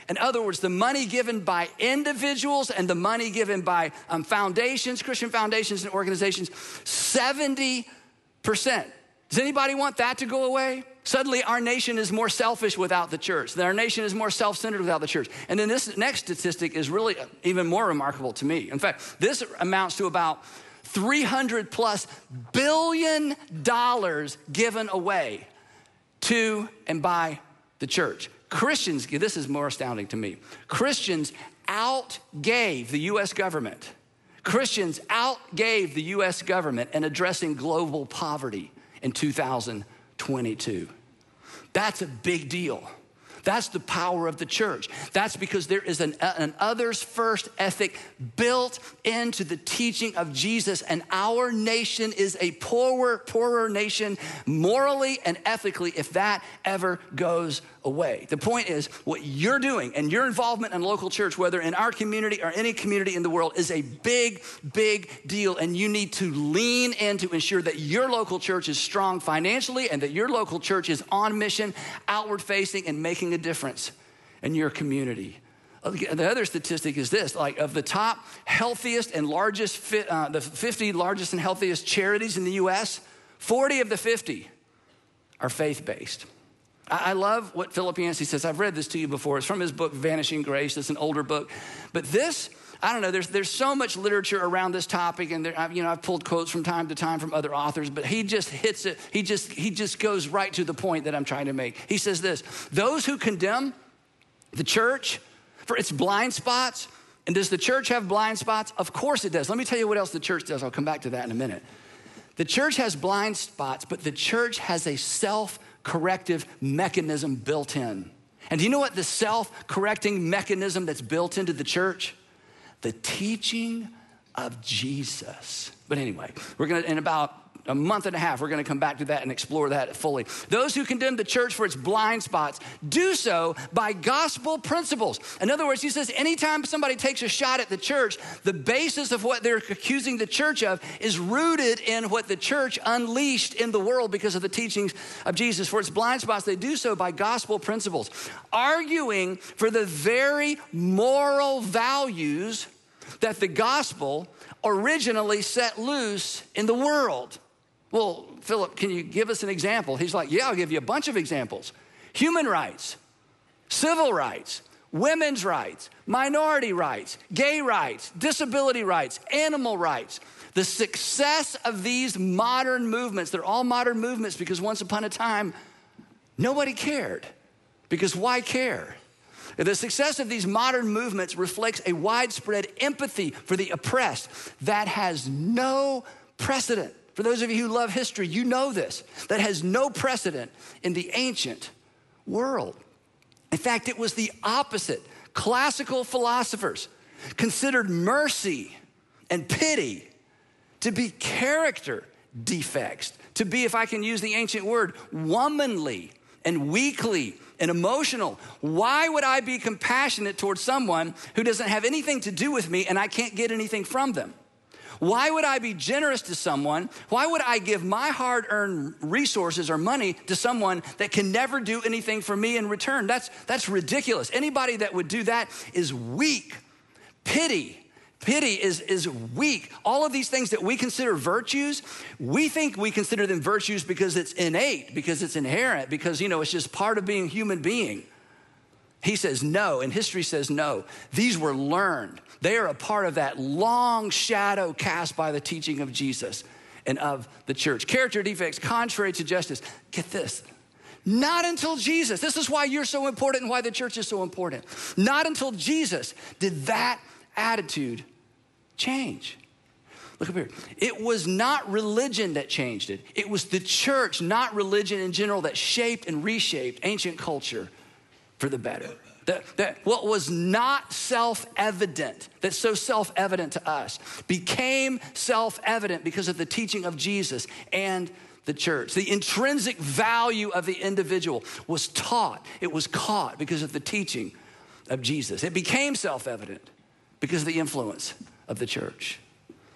In other words, the money given by individuals and the money given by um, foundations, Christian foundations and organizations, seventy percent. Does anybody want that to go away? Suddenly our nation is more selfish without the church. Our nation is more self-centered without the church. And then this next statistic is really even more remarkable to me. In fact, this amounts to about three hundred plus billion dollars given away to and by the church. Christians, this is more astounding to me. Christians outgave the U S government. Christians outgave the U S government in addressing global poverty in two thousand twenty-two. That's a big deal. That's the power of the church. That's because there is an, an others first ethic built into the teaching of Jesus, and our nation is a poorer, poorer nation morally and ethically if that ever goes away. The point is, what you're doing and your involvement in local church, whether in our community or any community in the world, is a big, big deal, and you need to lean in to ensure that your local church is strong financially and that your local church is on mission, outward facing, and making a difference in your community. The other statistic is this, like of the top healthiest and largest, uh, the fifty largest and healthiest charities in the U S, forty of the fifty are faith-based. I love what Philip Yancey says. I've read this to you before. It's from his book, Vanishing Grace. It's an older book. But this, I don't know, there's there's so much literature around this topic, and there, you know, I've pulled quotes from time to time from other authors, but he just hits it. He just, he just goes right to the point that I'm trying to make. He says this: those who condemn the church for its blind spots, and does the church have blind spots? Of course it does. Let me tell you what else the church does. I'll come back to that in a minute. The church has blind spots, but the church has a self corrective mechanism built in. And do you know what the self-correcting mechanism that's built into the church? The teaching of Jesus. But anyway, we're gonna, in about a month and a half, we're gonna come back to that and explore that fully. Those who condemn the church for its blind spots do so by gospel principles. In other words, he says anytime somebody takes a shot at the church, the basis of what they're accusing the church of is rooted in what the church unleashed in the world because of the teachings of Jesus. For its blind spots, they do so by gospel principles, arguing for the very moral values that the gospel originally set loose in the world. Well, Philip, can you give us an example? He's like, yeah, I'll give you a bunch of examples. Human rights, civil rights, women's rights, minority rights, gay rights, disability rights, animal rights. The success of these modern movements, they're all modern movements because once upon a time, nobody cared. Because why care? The success of these modern movements reflects a widespread empathy for the oppressed that has no precedent. For those of you who love history, you know this. That has no precedent in the ancient world. In fact, it was the opposite. Classical philosophers considered mercy and pity to be character defects, to be, if I can use the ancient word, womanly and weakly and emotional. Why would I be compassionate towards someone who doesn't have anything to do with me and I can't get anything from them? Why would I be generous to someone? Why would I give my hard-earned resources or money to someone that can never do anything for me in return? That's, that's ridiculous. Anybody that would do that is weak. Pity. Pity is, is weak. All of these things that we consider virtues, we think we consider them virtues because it's innate, because it's inherent, because, you know, it's just part of being a human being. He says no, and history says no. These were learned. They are a part of that long shadow cast by the teaching of Jesus and of the church. Character defects, contrary to justice. Get this. Not until Jesus, this is why you're so important and why the church is so important. Not until Jesus did that attitude change. Look up here. It was not religion that changed it. It was the church, not religion in general, that shaped and reshaped ancient culture for the better. That, that what was not self-evident, that's so self-evident to us, became self-evident because of the teaching of Jesus and the church. The intrinsic value of the individual was taught. It was caught because of the teaching of Jesus. It became self-evident because of the influence of the church.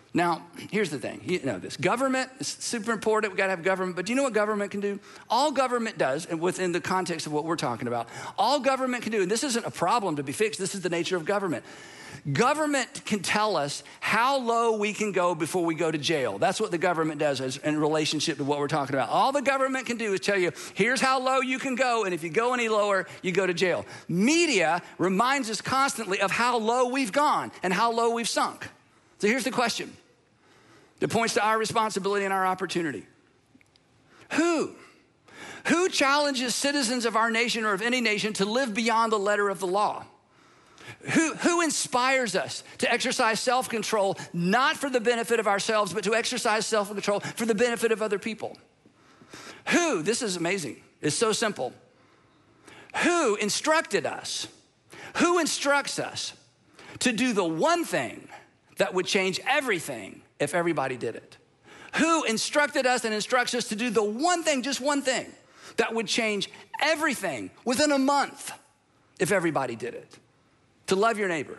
Now, here's the thing. You know this. Government is super important. We got to have government. But do you know what government can do? All government does, and within the context of what we're talking about, all government can do, and this isn't a problem to be fixed. This is the nature of government. Government can tell us how low we can go before we go to jail. That's what the government does as, in relationship to what we're talking about. All the government can do is tell you, here's how low you can go, and if you go any lower, you go to jail. Media reminds us constantly of how low we've gone and how low we've sunk. So here's the question that points to our responsibility and our opportunity. Who? Who challenges citizens of our nation or of any nation to live beyond the letter of the law? Who, who inspires us to exercise self-control, not for the benefit of ourselves, but to exercise self-control for the benefit of other people? Who, this is amazing, it's so simple. Who instructed us, who instructs us to do the one thing that would change everything if everybody did it? Who instructed us and instructs us to do the one thing, just one thing, that would change everything within a month if everybody did it? To love your neighbor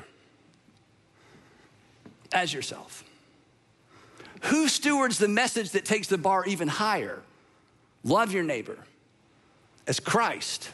as yourself. Who stewards the message that takes the bar even higher? Love your neighbor as Christ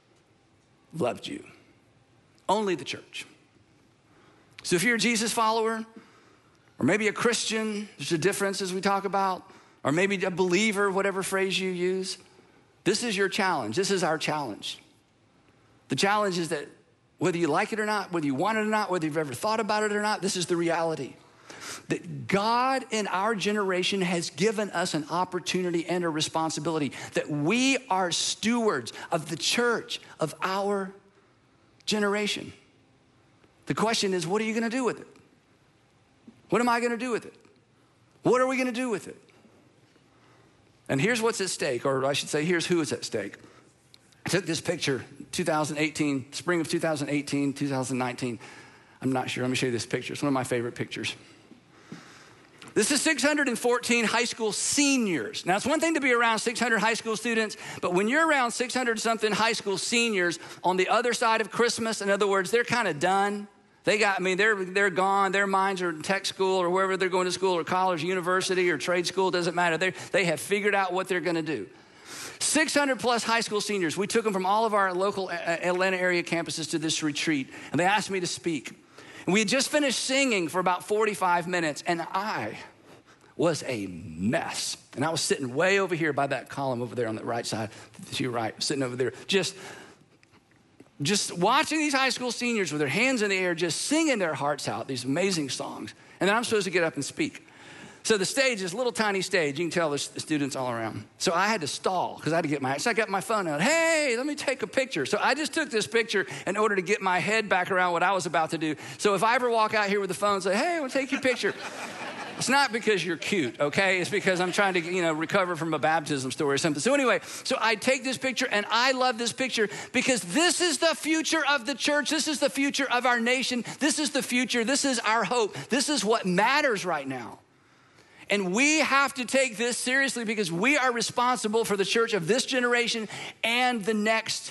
loved you. Only the church. So if you're a Jesus follower, or maybe a Christian, there's a difference as we talk about, or maybe a believer, whatever phrase you use, this is your challenge. This is our challenge. The challenge is that whether you like it or not, whether you want it or not, whether you've ever thought about it or not, this is the reality. That God in our generation has given us an opportunity and a responsibility that we are stewards of the church of our generation. The question is, what are you going to do with it? What am I going to do with it? What are we going to do with it? And here's what's at stake, or I should say, here's who is at stake. I took this picture, two thousand eighteen, spring of two thousand eighteen, two thousand nineteen. I'm not sure. Let me show you this picture. It's one of my favorite pictures. This is six hundred fourteen high school seniors. Now, it's one thing to be around six hundred high school students, but when you're around six hundred something high school seniors on the other side of Christmas, in other words, they're kind of done. They got, I mean, they're they're gone. Their minds are in tech school or wherever they're going to school or college, university or trade school, doesn't matter. They they have figured out what they're going to do. six hundred plus high school seniors. We took them from all of our local Atlanta area campuses to this retreat, and they asked me to speak. And we had just finished singing for about forty-five minutes, and I was a mess. And I was sitting way over here by that column over there on the right side, to your right, sitting over there, just, just watching these high school seniors with their hands in the air, just singing their hearts out, these amazing songs. And then I'm supposed to get up and speak. So the stage is a little tiny stage. You can tell there's students all around. So I had to stall because I had to get my, so I got my phone out. Hey, let me take a picture. So I just took this picture in order to get my head back around what I was about to do. So if I ever walk out here with the phone and say, hey, I want to take your picture. It's not because you're cute, okay? It's because I'm trying to, you know, recover from a baptism story or something. So anyway, so I take this picture, and I love this picture because this is the future of the church. This is the future of our nation. This is the future. This is our hope. This is what matters right now. And we have to take this seriously because we are responsible for the church of this generation and the next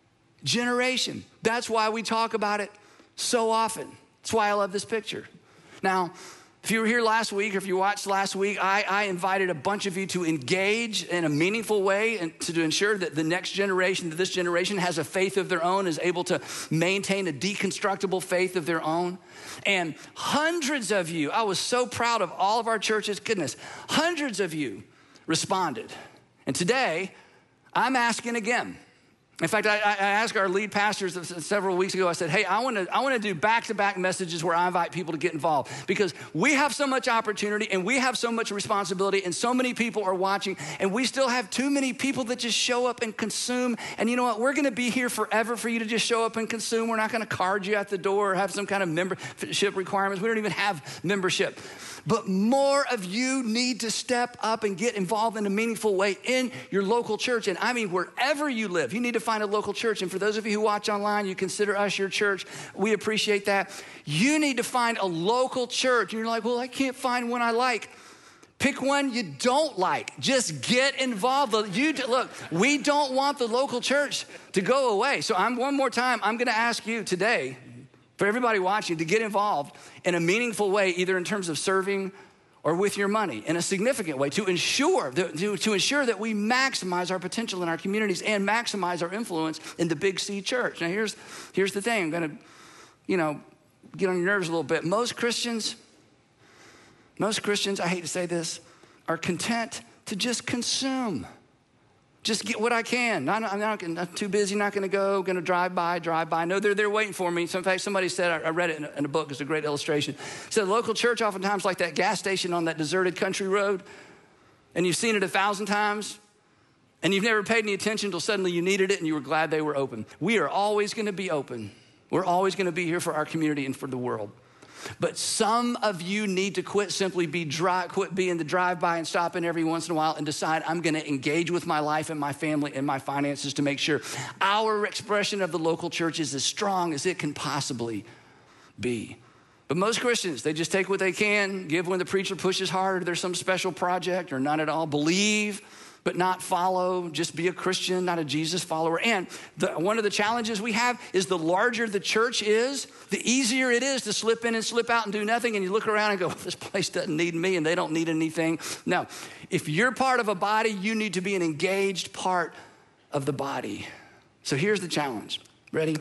generation. That's why we talk about it so often. That's why I love this picture. Now, if you were here last week or if you watched last week, I, I invited a bunch of you to engage in a meaningful way and to, to ensure that the next generation, that this generation has a faith of their own, is able to maintain a deconstructible faith of their own. And hundreds of you, I was so proud of all of our churches, goodness, hundreds of you responded. And today, I'm asking again. In fact, I, I asked our lead pastors several weeks ago, I said, hey, I want to I want to do back-to-back messages where I invite people to get involved because we have so much opportunity and we have so much responsibility and so many people are watching and we still have too many people that just show up and consume. And you know what? We're going to be here forever for you to just show up and consume. We're not going to card you at the door or have some kind of membership requirements. We don't even have membership. But more of you need to step up and get involved in a meaningful way in your local church. And I mean, wherever you live, you need to find a local church. And for those of you who watch online, you consider us your church. We appreciate that. You need to find a local church. And you're like, well, I can't find one I like. Pick one you don't like. Just get involved. You look, we don't want the local church to go away. So I'm one more time, I'm going to ask you today, for everybody watching to get involved in a meaningful way, either in terms of serving or with your money in a significant way to ensure that, to, to ensure that we maximize our potential in our communities and maximize our influence in the Big C church. Now, here's, here's the thing. I'm going to, you know, get on your nerves a little bit. Most Christians, most Christians, I hate to say this, are content to just consume. Just get what I can. Not, I'm, not, I'm too busy, not going to go, going to drive by, drive by. No, they're there waiting for me. So in fact, somebody said, I, I read it in a, in a book, it's a great illustration. It said, local church oftentimes like that gas station on that deserted country road, and you've seen it a thousand times, and you've never paid any attention until suddenly you needed it and you were glad they were open. We are always going to be open. We're always going to be here for our community and for the world. But some of you need to quit simply be dry, quit being the drive-by and stopping every once in a while and decide I'm going to engage with my life and my family and my finances to make sure our expression of the local church is as strong as it can possibly be. But most Christians, they just take what they can, give when the preacher pushes hard, there's some special project, or none at all. Believe, but not follow. Just be a Christian, not a Jesus follower. And the, one of the challenges we have is the larger the church is, the easier it is to slip in and slip out and do nothing. And you look around and go, this place doesn't need me and they don't need anything. No, if you're part of a body, you need to be an engaged part of the body. So here's the challenge. Ready?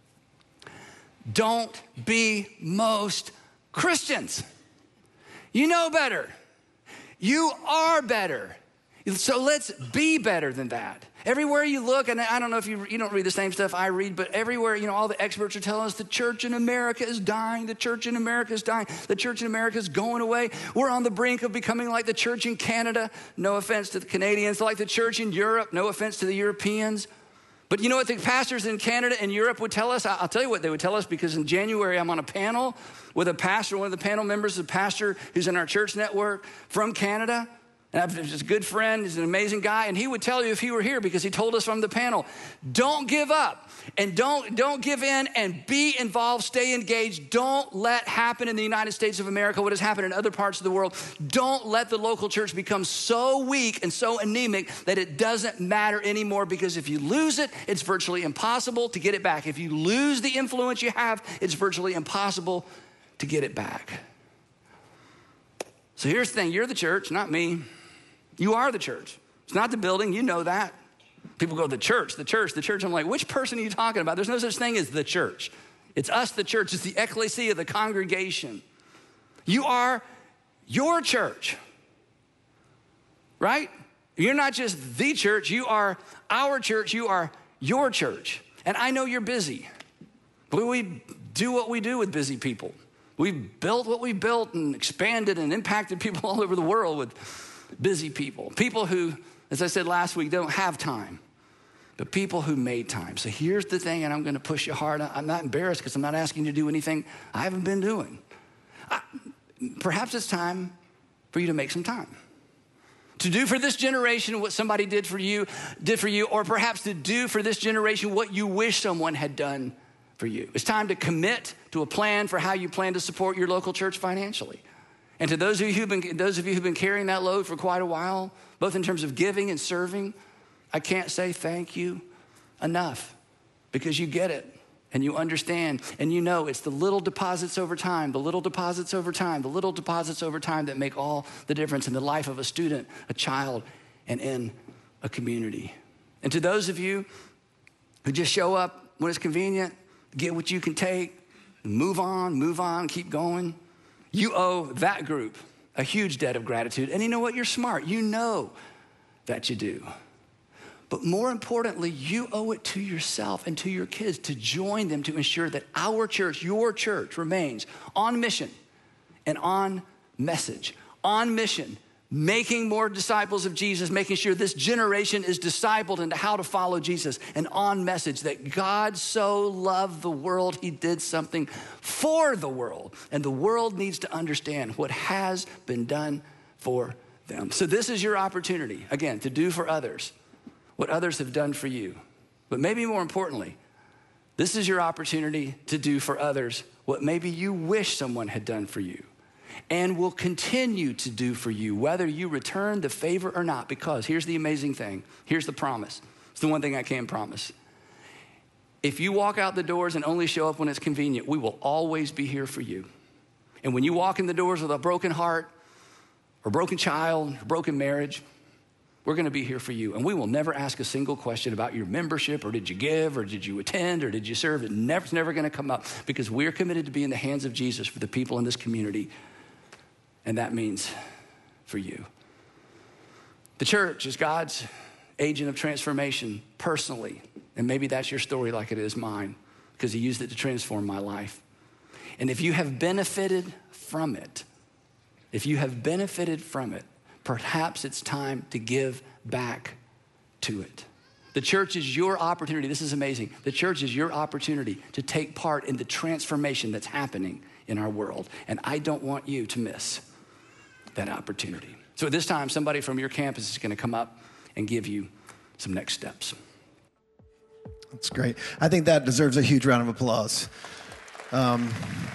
Don't be most Christians. You know better. You are better. So let's be better than that. Everywhere you look, and I don't know if you, you don't read the same stuff I read, but everywhere, you know, all the experts are telling us the church in America is dying. The church in America is dying. The church in America is going away. We're on the brink of becoming like the church in Canada. No offense to the Canadians. Like the church in Europe. No offense to the Europeans. But you know what the pastors in Canada and Europe would tell us? I'll tell you what they would tell us, because in January I'm on a panel with a pastor. One of the panel members is a pastor who's in our church network from Canada. And I have a good friend, he's an amazing guy, and he would tell you if he were here, because he told us from the panel, don't give up and don't, don't give in and be involved, stay engaged. Don't let happen in the United States of America what has happened in other parts of the world. Don't let the local church become so weak and so anemic that it doesn't matter anymore, because if you lose it, it's virtually impossible to get it back. If you lose the influence you have, it's virtually impossible to get it back. So here's the thing, you're the church, not me. You are the church. It's not the building. You know that. People go, the church, the church, the church. I'm like, which person are you talking about? There's no such thing as the church. It's us, the church. It's the ecclesia, the congregation. You are your church, right? You're not just the church. You are our church. You are your church. And I know you're busy, but we do what we do with busy people. We've built what we built and expanded and impacted people all over the world with busy people. People who, as I said last week, don't have time, but people who made time. So here's the thing, and I'm going to push you hard. I'm not embarrassed because I'm not asking you to do anything I haven't been doing. I, perhaps it's time for you to make some time. To do for this generation what somebody did for you, did for you, or perhaps to do for this generation what you wish someone had done for you. It's time to commit to a plan for how you plan to support your local church financially. And to those of you who've been, those of you who've been carrying that load for quite a while, both in terms of giving and serving, I can't say thank you enough, because you get it and you understand and you know it's the little deposits over time, the little deposits over time, the little deposits over time that make all the difference in the life of a student, a child, and in a community. And to those of you who just show up when it's convenient, get what you can take, move on, move on, keep going, you owe that group a huge debt of gratitude. And you know what? You're smart. You know that you do. But more importantly, you owe it to yourself and to your kids to join them to ensure that our church, your church, remains on mission and on message. On mission, making more disciples of Jesus, making sure this generation is discipled into how to follow Jesus, and on message that God so loved the world, he did something for the world, and the world needs to understand what has been done for them. So this is your opportunity, again, to do for others what others have done for you. But maybe more importantly, this is your opportunity to do for others what maybe you wish someone had done for you, and will continue to do for you, whether you return the favor or not. Because here's the amazing thing. Here's the promise. It's the one thing I can promise. If you walk out the doors and only show up when it's convenient, we will always be here for you. And when you walk in the doors with a broken heart or broken child or broken marriage, we're going to be here for you. And we will never ask a single question about your membership or did you give or did you attend or did you serve. It never, it's never going to come up because we're committed to be in the hands of Jesus for the people in this community. And that means for you. The church is God's agent of transformation personally. And maybe that's your story like it is mine because he used it to transform my life. And if you have benefited from it, if you have benefited from it, perhaps it's time to give back to it. The church is your opportunity. This is amazing. The church is your opportunity to take part in the transformation that's happening in our world. And I don't want you to miss that opportunity. So at this time, somebody from your campus is going to come up and give you some next steps.
That's great. I think that deserves a huge round of applause. Um,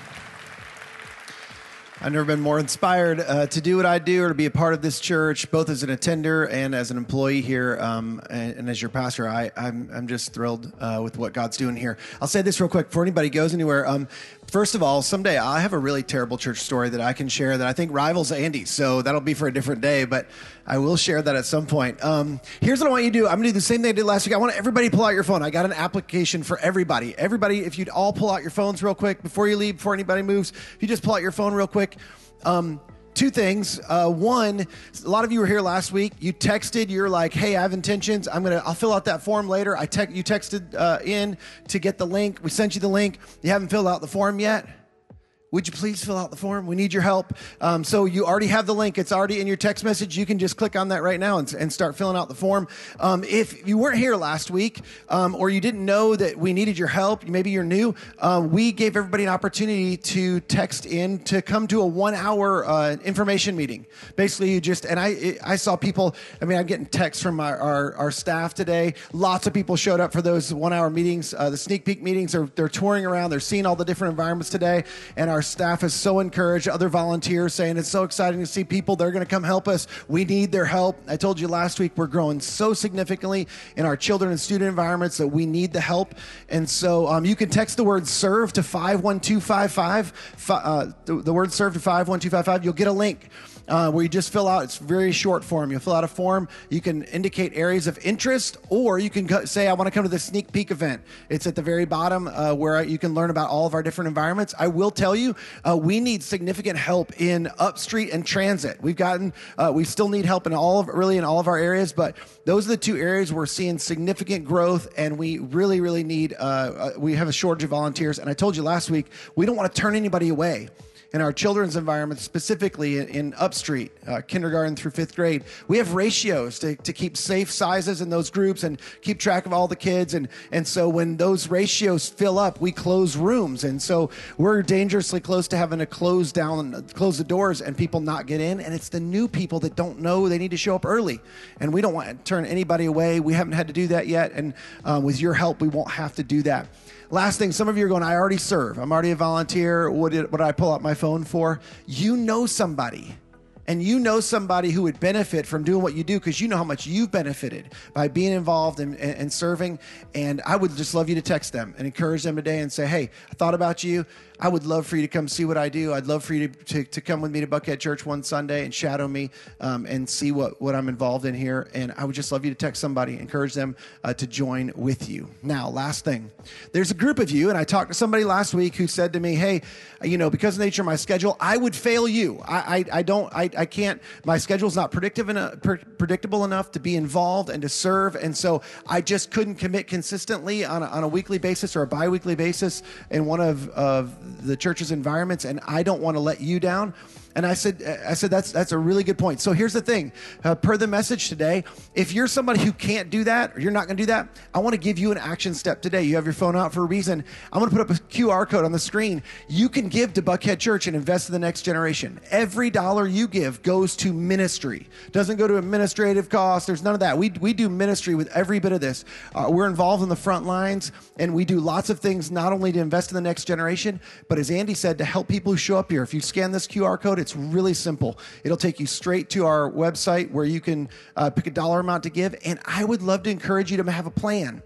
I've never been more inspired uh, to do what I do or to be a part of this church, both as an attender and as an employee here, um, and, and as your pastor. I, I'm, I'm just thrilled uh, with what God's doing here. I'll say this real quick before anybody goes anywhere. Um, First of all, someday I have a really terrible church story that I can share that I think rivals Andy's, so that'll be for a different day, but I will share that at some point. Um, here's what I want you to do. I'm going to do the same thing I did last week. I want everybody to pull out your phone. I got an application for everybody. Everybody, if you'd all pull out your phones real quick before you leave, before anybody moves, if you just pull out your phone real quick. Um, Two things. Uh, one, a lot of you were here last week. You texted. You're like, "Hey, I have intentions. I'm gonna. I'll fill out that form later." I te- You texted uh, in to get the link. We sent you the link. You haven't filled out the form yet. Would you please fill out the form? We need your help. Um, so you already have the link. It's already in your text message. You can just click on that right now and, and start filling out the form. Um, if you weren't here last week um, or you didn't know that we needed your help, maybe you're new, uh, we gave everybody an opportunity to text in to come to a one-hour uh, information meeting. Basically, you just, and I I saw people, I mean, I'm getting texts from our, our, our staff today. Lots of people showed up for those one-hour meetings. Uh, the sneak peek meetings, are they're touring around. They're seeing all the different environments today, and our Our staff is so encouraged. Other volunteers saying it's so exciting to see people. They're going to come help us. We need their help. I told you last week we're growing so significantly in our children and student environments that we need the help. And so um, you can text the word serve to five one two five five. Uh, the, the word serve to five one two five five. You'll get a link. Uh, where you just fill out, it's very short form. You'll fill out a form. You can indicate areas of interest, or you can go, say, I want to come to the sneak peek event. It's at the very bottom uh, where you can learn about all of our different environments. I will tell you, uh, we need significant help in Upstreet and Transit. We've gotten, uh, we still need help in all of, really in all of our areas, but those are the two areas we're seeing significant growth, and we really, really need, uh, uh, we have a shortage of volunteers. And I told you last week, we don't want to turn anybody away. In our children's environment, specifically in, in Upstreet, uh, kindergarten through fifth grade, we have ratios to, to keep safe sizes in those groups and keep track of all the kids. And, and so when those ratios fill up, we close rooms. And so we're dangerously close to having to close down, close the doors and people not get in. And it's the new people that don't know they need to show up early. And we don't want to turn anybody away. We haven't had to do that yet. And uh, with your help, we won't have to do that. Last thing, some of you are going, I already serve. I'm already a volunteer. What did, what did I pull out my phone for? You know somebody. And you know somebody who would benefit from doing what you do because you know how much you've benefited by being involved and, and, and serving. And I would just love you to text them and encourage them today and say, hey, I thought about you. I would love for you to come see what I do. I'd love for you to, to, to come with me to Buckhead Church one Sunday and shadow me um, and see what, what I'm involved in here. And I would just love you to text somebody, encourage them uh, to join with you. Now, last thing, there's a group of you, and I talked to somebody last week who said to me, hey, you know, because of the nature of my schedule, I would fail you. I, I, I don't, I, I can't, my schedule's not predictive enough, pre- predictable enough to be involved and to serve. And so I just couldn't commit consistently on a, on a weekly basis or a bi-weekly basis in one of, of the church's environments, and I don't want to let you down. And I said, I said that's that's a really good point. So here's the thing. Uh, per the message today, if you're somebody who can't do that, or you're not going to do that, I want to give you an action step today. You have your phone out for a reason. I'm going to put up a Q R code on the screen. You can give to Buckhead Church and invest in the next generation. Every dollar you give goes to ministry. Doesn't go to administrative costs. There's none of that. We we do ministry with every bit of this. Uh, we're involved in the front lines, and we do lots of things not only to invest in the next generation, but as Andy said, to help people who show up here. If you scan this Q R code, it's really simple. It'll take you straight to our website where you can uh, pick a dollar amount to give. And I would love to encourage you to have a plan.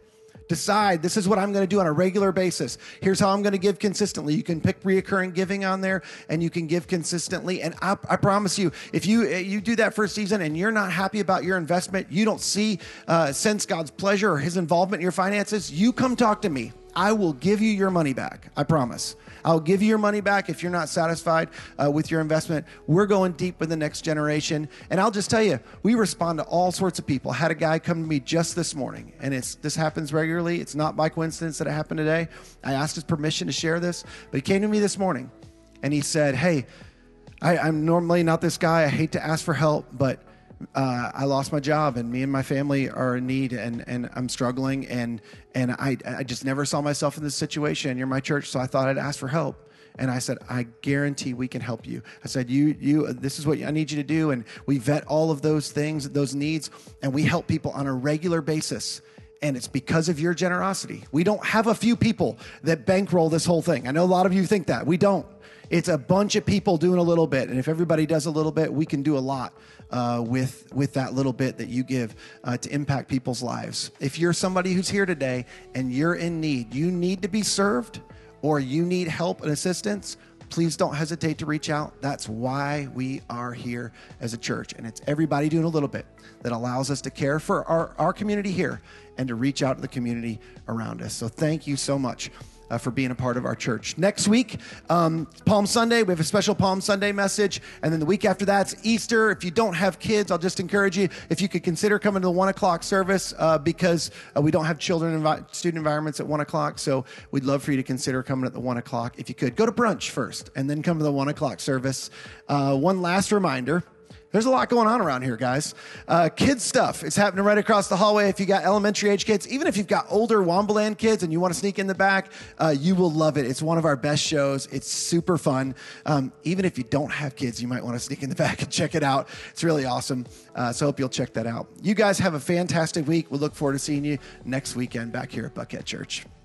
Decide, this is what I'm going to do on a regular basis. Here's how I'm going to give consistently. You can pick reoccurring giving on there, and you can give consistently. And I, I promise you, if you you do that for a season and you're not happy about your investment, you don't see, uh, sense God's pleasure or his involvement in your finances, you come talk to me. I will give you your money back. I promise. I'll give you your money back if you're not satisfied uh, with your investment. We're going deep with the next generation. And I'll just tell you, we respond to all sorts of people. I had a guy come to me just this morning, and it's this happens regularly. It's not by coincidence that it happened today. I asked his permission to share this, but he came to me this morning, and he said, hey, I, I'm normally not this guy. I hate to ask for help, but Uh, I lost my job, and me and my family are in need, and, and I'm struggling, and and I I just never saw myself in this situation. You're my church, so I thought I'd ask for help. And I said, I guarantee we can help you. I said, you you this is what I need you to do, and we vet all of those things, those needs, and we help people on a regular basis. And it's because of your generosity. We don't have a few people that bankroll this whole thing. I know a lot of you think that. We don't. It's a bunch of people doing a little bit. And if everybody does a little bit, we can do a lot uh, with, with that little bit that you give uh, to impact people's lives. If you're somebody who's here today and you're in need, you need to be served, or you need help and assistance, please don't hesitate to reach out. That's why we are here as a church. And it's everybody doing a little bit that allows us to care for our, our community here and to reach out to the community around us. So thank you so much uh, for being a part of our church. Next week, um, Palm Sunday, we have a special Palm Sunday message. And then the week after that's Easter. If you don't have kids, I'll just encourage you, if you could consider coming to the one o'clock service uh, because uh, we don't have children envi- student environments at one o'clock. So we'd love for you to consider coming at the one o'clock. If you could, go to brunch first and then come to the one o'clock service. Uh, one last reminder. There's a lot going on around here, guys. Uh, kids stuff is happening right across the hallway. If you got elementary age kids, even if you've got older Wombaland kids and you want to sneak in the back, uh, you will love it. It's one of our best shows. It's super fun. Um, even if you don't have kids, you might want to sneak in the back and check it out. It's really awesome. Uh, so I hope you'll check that out. You guys have a fantastic week. We look forward to seeing you next weekend back here at Buckhead Church.